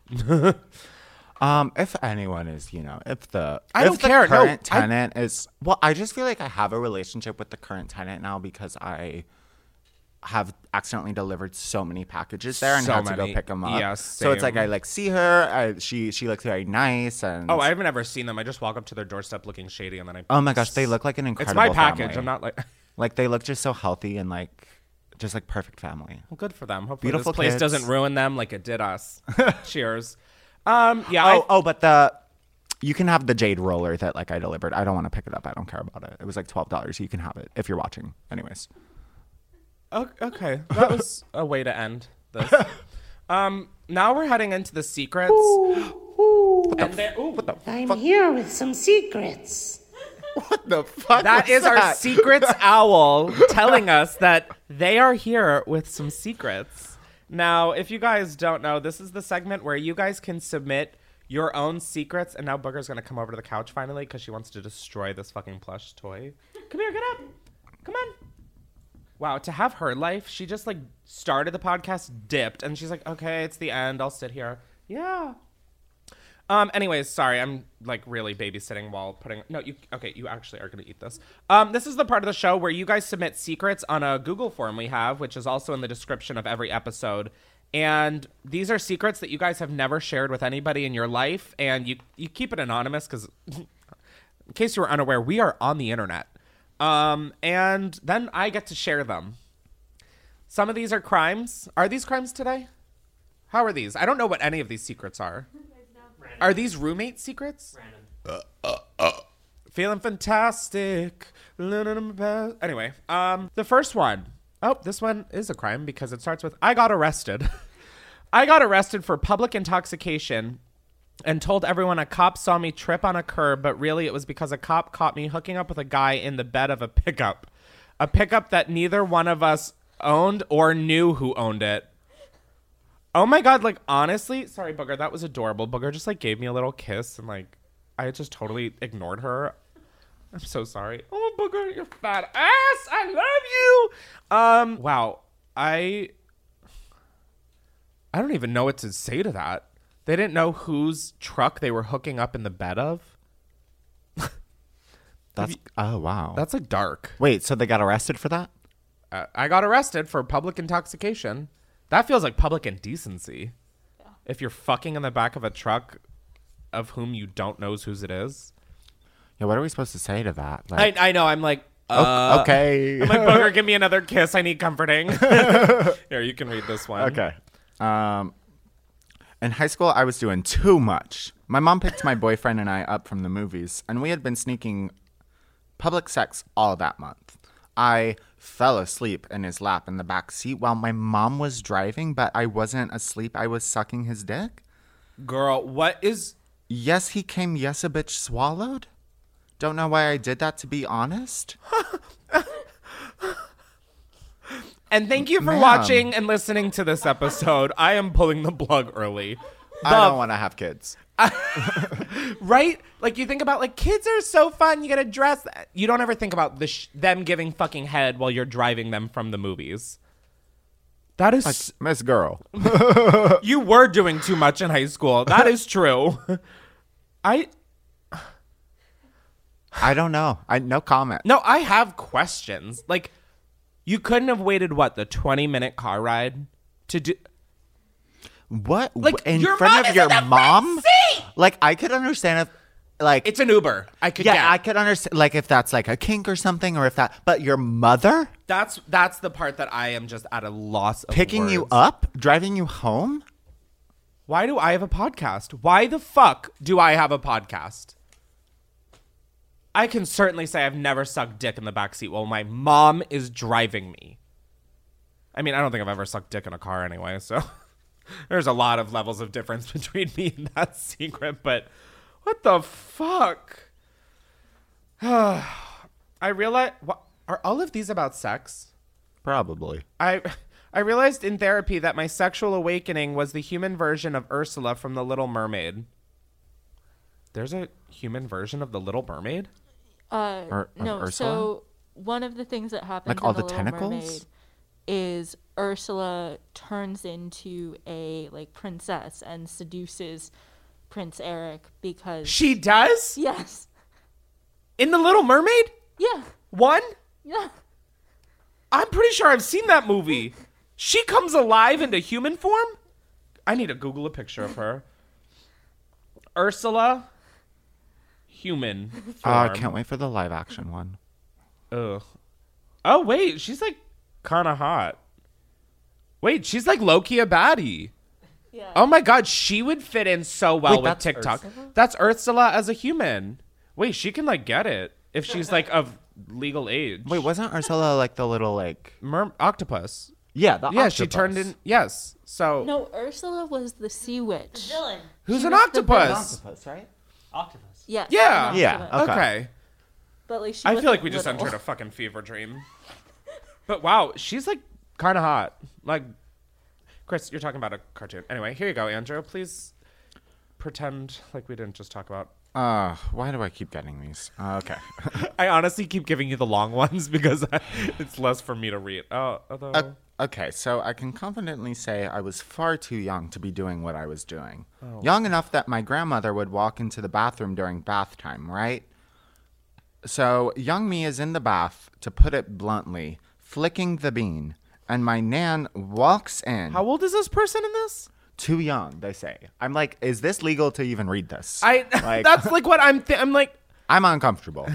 If anyone is, if the care. current tenant is, well, I just feel like I have a relationship with the current tenant now because I have accidentally delivered so many packages there and had to go pick them up. Yes, so it's like I like see her. She looks very nice, and I haven't ever seen them. I just walk up to their doorstep looking shady, and then I. Oh my gosh, they look like an incredible. It's my package. Family. I'm not like they look just so healthy and like. Just like perfect family. Well, good for them. Hopefully Beautiful this place kids. doesn't ruin them like it did us. Cheers. Yeah. But you can have the jade roller that like I delivered. I don't want to pick it up. I don't care about it. It was like $12. You can have it if you're watching. Anyways. Okay. That was a way to end this. Now we're heading into the secrets. I'm here with some secrets. What the fuck? That is our secrets owl telling us that they are here with some secrets. Now, if you guys don't know, this is the segment where you guys can submit your own secrets. And now Booger's going to come over to the couch finally because she wants to destroy this fucking plush toy. Come here, get up. Come on. Wow, to have her life, she just like started the podcast, dipped, and she's like, okay, it's the end. I'll sit here. Yeah. Anyways, sorry, I'm like really babysitting while putting. No, you actually are gonna eat this. This is the part of the show where you guys submit secrets on a Google form we have, which is also in the description of every episode. And these are secrets that you guys have never shared with anybody in your life, and you keep it anonymous because, in case you were unaware, we are on the internet. And then I get to share them. Some of these are crimes. Are these crimes today? How are these? I don't know what any of these secrets are. Are these roommate secrets? Feeling fantastic. Anyway, the first one. Oh, this one is a crime because it starts with, I got arrested. I got arrested for public intoxication and told everyone a cop saw me trip on a curb, but really it was because a cop caught me hooking up with a guy in the bed of a pickup. A pickup that neither one of us owned or knew who owned it. Oh my God, like, honestly, sorry, Booger, that was adorable. Booger just, like, gave me a little kiss, and, like, I just totally ignored her. I'm so sorry. Oh, Booger, you fat ass! I love you! Wow, I don't even know what to say to that. They didn't know whose truck they were hooking up in the bed of? Oh, wow. That's, like, dark. Wait, so they got arrested for that? I got arrested for public intoxication. That feels like public indecency. Yeah. If you're fucking in the back of a truck of whom you don't know whose it is. Yeah, what are we supposed to say to that? Like, I know. I'm like, okay. I'm like, Booger, give me another kiss. I need comforting. Here, you can read this one. Okay. In high school, I was doing too much. My mom picked my boyfriend and I up from the movies, and we had been sneaking public sex all that month. I fell asleep in his lap in the back seat while my mom was driving, but I wasn't asleep. I was sucking his dick. Girl, what is... Yes, he came. Yes, a bitch swallowed. Don't know why I did that, to be honest. And thank you for Ma'am. watching and listening to this episode. I am pulling the plug early. I don't want to have kids. Right? Like, you think about, like, kids are so fun. You get to dress. You don't ever think about them giving fucking head while you're driving them from the movies. That is... Like, Miss Girl. You were doing too much in high school. That is true. I don't know. No comment. No, I have questions. Like, you couldn't have waited, what, the 20-minute car ride to do... What? Like, in your front mom of is your in the mom? front seat! Like, I could understand if, like... It's an Uber. I could get. I could understand, like, if that's, like, a kink or something, or if that... But your mother? That's the part that I am just at a loss of Picking you words. up? Driving you home? Why do I have a podcast? Why the fuck do I have a podcast? I can certainly say I've never sucked dick in the backseat while my mom is driving me. I mean, I don't think I've ever sucked dick in a car anyway, so... There's a lot of levels of difference between me and that secret, but what the fuck? I realize... Are all of these about sex? Probably. I realized in therapy that my sexual awakening was the human version of Ursula from The Little Mermaid. There's a human version of The Little Mermaid? No, Ursula? so one of the things that happens Like all in the Little tentacles? Mermaid is Ursula turns into a like princess and seduces Prince Eric because She does? Yes. In The Little Mermaid? Yeah. One? Yeah. I'm pretty sure I've seen that movie. She comes alive into human form? I need to Google a picture of her. Ursula, human form. I can't wait for the live action one. Ugh. Oh, wait. She's like kind of hot. Wait, she's like low-key a baddie. Yeah. Oh my god, she would fit in so well with TikTok. Ursula? That's Ursula as a human. Wait, she can like get it if she's like of legal age. Wait, wasn't Ursula like the little like... octopus? Yeah, the octopus. She turned in... Yes, so... No, Ursula was the sea witch. The villain. Who's She an was the octopus? Octopus, right? Octopus. Yes. Yeah. an Yeah, octopus. Okay. But like she I feel wasn't like we just little. entered a fucking fever dream. But wow, she's like kind of hot. Like, Chris, you're talking about a cartoon. Anyway, here you go, Andrew. Please pretend like we didn't just talk about... Why do I keep getting these? Okay. I honestly keep giving you the long ones because it's less for me to read. Although... Okay, so I can confidently say I was far too young to be doing what I was doing. Oh. Young enough that my grandmother would walk into the bathroom during bath time, right? So young me is in the bath, to put it bluntly, flicking the bean, and my nan walks in. How old is this person in this? Too young, they say. I'm like, is this legal to even read this? That's like what I'm like... I'm uncomfortable.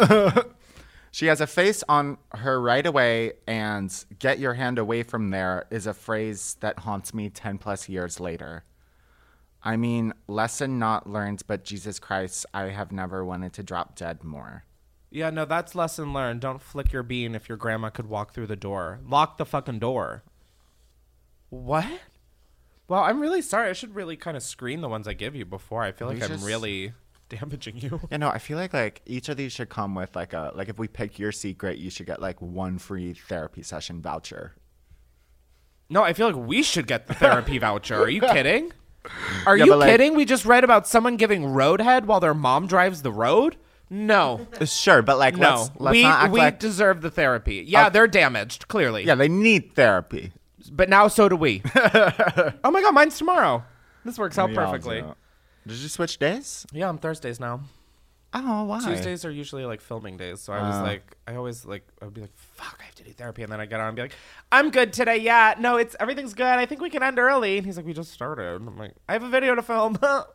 She has a face on her right away, and get your hand away from there is a phrase that haunts me 10 plus years later. I mean, lesson not learned, but Jesus Christ, I have never wanted to drop dead more. Yeah, no, that's lesson learned. Don't flick your bean if your grandma could walk through the door. Lock the fucking door. What? Well, I'm really sorry. I should really kind of screen the ones I give you before. I feel like I'm really damaging you. Yeah, no, I feel like each of these should come with like if we pick your secret, you should get like one free therapy session voucher. No, I feel like we should get the therapy voucher. Are you kidding? Are Yeah, you but, like- kidding? We just read about someone giving roadhead while their mom drives the road? No. Sure, but like No. let's not act we like deserve the therapy. Yeah, they're damaged, clearly. yeah, they need therapy. But now so do we. Oh my god, mine's tomorrow. This works out We all perfectly. do. Did you switch days? Yeah, I'm Thursdays now. Oh, why? Tuesdays are usually like filming days, so I was like, I would be like, fuck, I have to do therapy, and then I get on and be like, I'm good today. Yeah, no, everything's good. I think we can end early. And he's like, we just started. And I'm like, I have a video to film.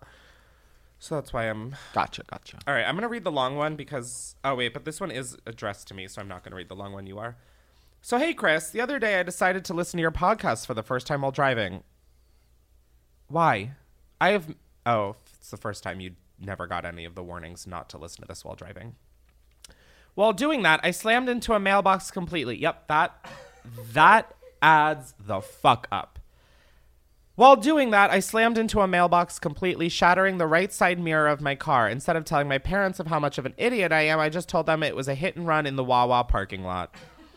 So that's why I'm. Gotcha. All right, I'm gonna read the long one because but this one is addressed to me, so I'm not gonna read the long one. You are. So hey, Chris, the other day I decided to listen to your podcast for the first time while driving. Why? It's the first time you never got any of the warnings not to listen to this while driving. While doing that, I slammed into a mailbox completely. Yep, that adds the fuck up. While doing that, I slammed into a mailbox completely, shattering the right side mirror of my car. Instead of telling my parents of how much of an idiot I am, I just told them it was a hit and run in the Wawa parking lot.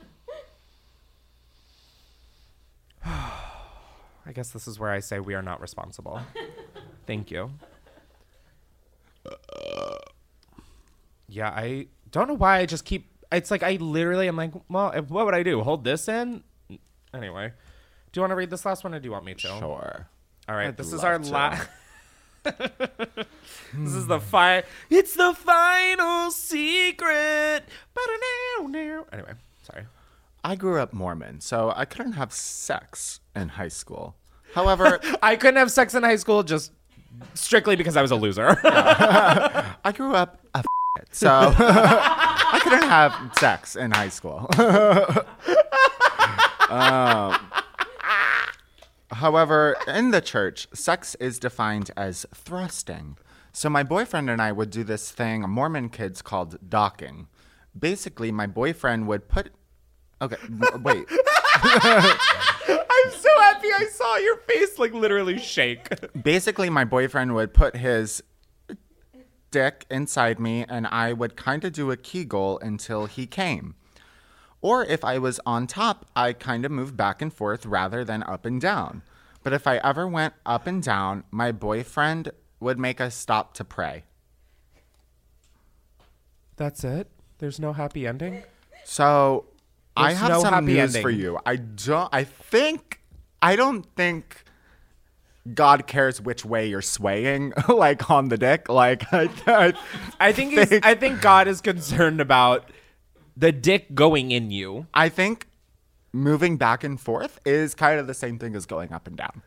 I guess this is where I say we are not responsible. Thank you. Yeah, I don't know why I just keep... It's like I literally am like, well, what would I do? Hold this in? Anyway. Do you want to read this last one or do you want me to? Sure. All right. I'd This is love our to. last... This is the It's the final secret. Anyway, sorry. I grew up Mormon, so I couldn't have sex in high school. However, I couldn't have sex in high school just strictly because I was a loser. I grew up a so I couldn't have sex in high school. However, in the church, sex is defined as thrusting. So my boyfriend and I would do this thing Mormon kids called docking. Basically, my boyfriend would put... Okay, wait. I'm so happy I saw your face like literally shake. Basically, my boyfriend would put his dick inside me and I would kind of do a Kegel until he came. Or if I was on top, I kind of moved back and forth rather than up and down. But if I ever went up and down, my boyfriend would make us stop to pray. That's it? There's no happy ending? So I There's have no some happy news ending. for you. I don't think God cares which way you're swaying, like on the dick. Like I think God is concerned about the dick going in you. I think moving back and forth is kind of the same thing as going up and down.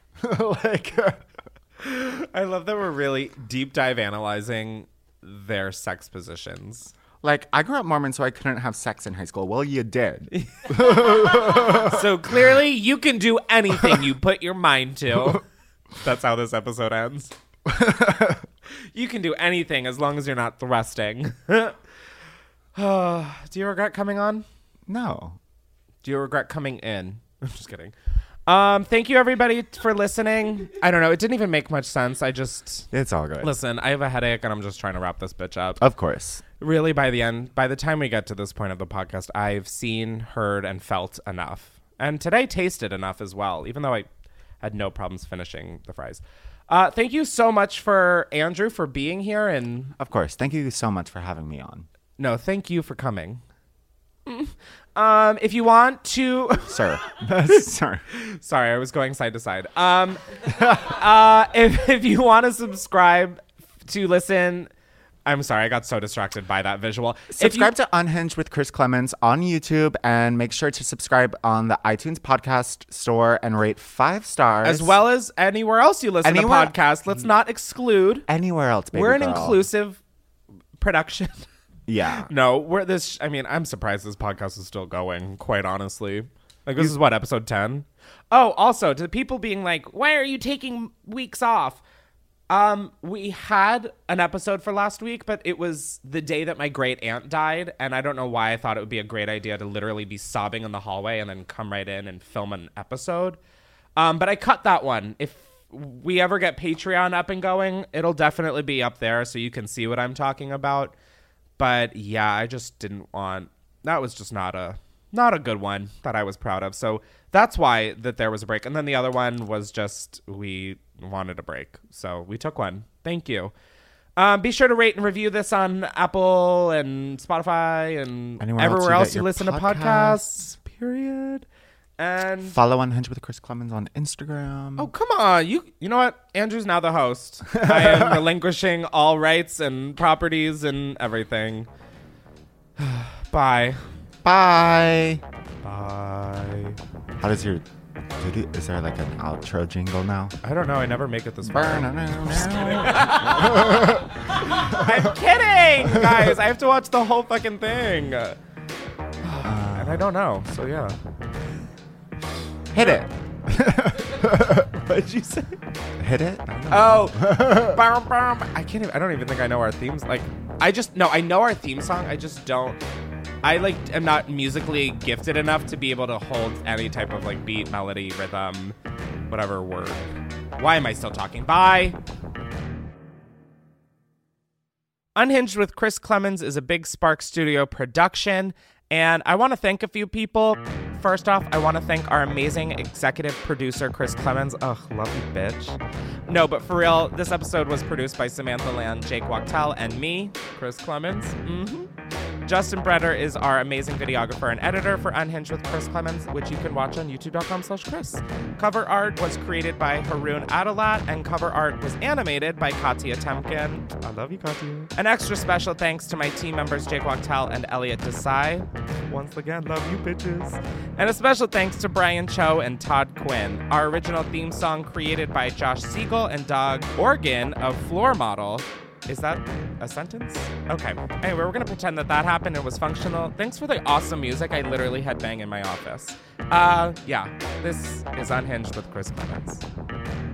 I love that we're really deep dive analyzing their sex positions. Like, I grew up Mormon, so I couldn't have sex in high school. Well, you did. So clearly you can do anything you put your mind to. That's how this episode ends. You can do anything as long as you're not thrusting. Do you regret coming on? No. Do you regret coming in? I'm just kidding. Thank you everybody for listening. I don't know. It didn't even make much sense. It's all good. Listen, I have a headache and I'm just trying to wrap this bitch up. Of course. Really, by the time we get to this point of the podcast, I've seen, heard, and felt enough. And today tasted enough as well, even though I had no problems finishing the fries. Thank you so much for Andrew for being here. And of course. Thank you so much for having me on. No, thank you for coming. If you want to... Sir. Sorry, I was going side to side. If you want to subscribe to listen... I'm sorry, I got so distracted by that visual. Subscribe to Unhinged with Chris Clemens on YouTube and make sure to subscribe on the iTunes podcast store and rate 5 stars. As well as anywhere else you listen to podcasts. Let's not exclude. Anywhere else, baby We're an girl. inclusive production. Yeah. No, I'm surprised this podcast is still going, quite honestly. Like, this is what, episode 10? Oh, also, to the people being like, why are you taking weeks off? We had an episode for last week, but it was the day that my great aunt died, and I don't know why I thought it would be a great idea to literally be sobbing in the hallway and then come right in and film an episode. But I cut that one. If we ever get Patreon up and going, it'll definitely be up there so you can see what I'm talking about. But yeah, I just didn't want... That was just not a good one that I was proud of. So that's why that there was a break. And then the other one was just we wanted a break. So we took one. Thank you. Be sure to rate and review this on Apple and Spotify and everywhere else you listen to podcasts. Period. And follow Unhinged with Chris Clemens on Instagram. Oh, come on. You know what? Andrew's now the host. I am relinquishing all rights and properties and everything. Bye. Bye. Bye. How does your... Is there like an outro jingle now? I don't know. I never make it this far. I'm kidding, guys. I have to watch the whole fucking thing. And I don't know. So, yeah. Hit it. What did you say? Hit it? Oh. I can't even... I don't even think I know our themes. Like, I know our theme song. I just don't... I am not musically gifted enough to be able to hold any type of like beat, melody, rhythm, whatever word. Why am I still talking? Bye. Unhinged with Chris Klemens is a Big Spark Studio production, and I want to thank a few people. First off, I want to thank our amazing executive producer, Chris Klemens. Ugh, love you, bitch. No, but for real, this episode was produced by Samantha Land, Jake Wachtel, and me, Chris Klemens. Justin Breder is our amazing videographer and editor for Unhinged with Chris Klemens, which you can watch on youtube.com/Chris. Cover art was created by Haroon Adalat, and cover art was animated by Katya Temkin. I love you, Katya. An extra special thanks to my team members, Jake Wachtel and Elliot Desai. Once again, love you, bitches. And a special thanks to Brian Cho and Todd Quinn. Our original theme song created by Josh Siegel and Doug Organ of Floor Model. Is that a sentence? Okay. Anyway, we're going to pretend that happened and was functional. Thanks for the awesome music. I literally had bang in my office. Yeah, this is Unhinged with Chris Klemens.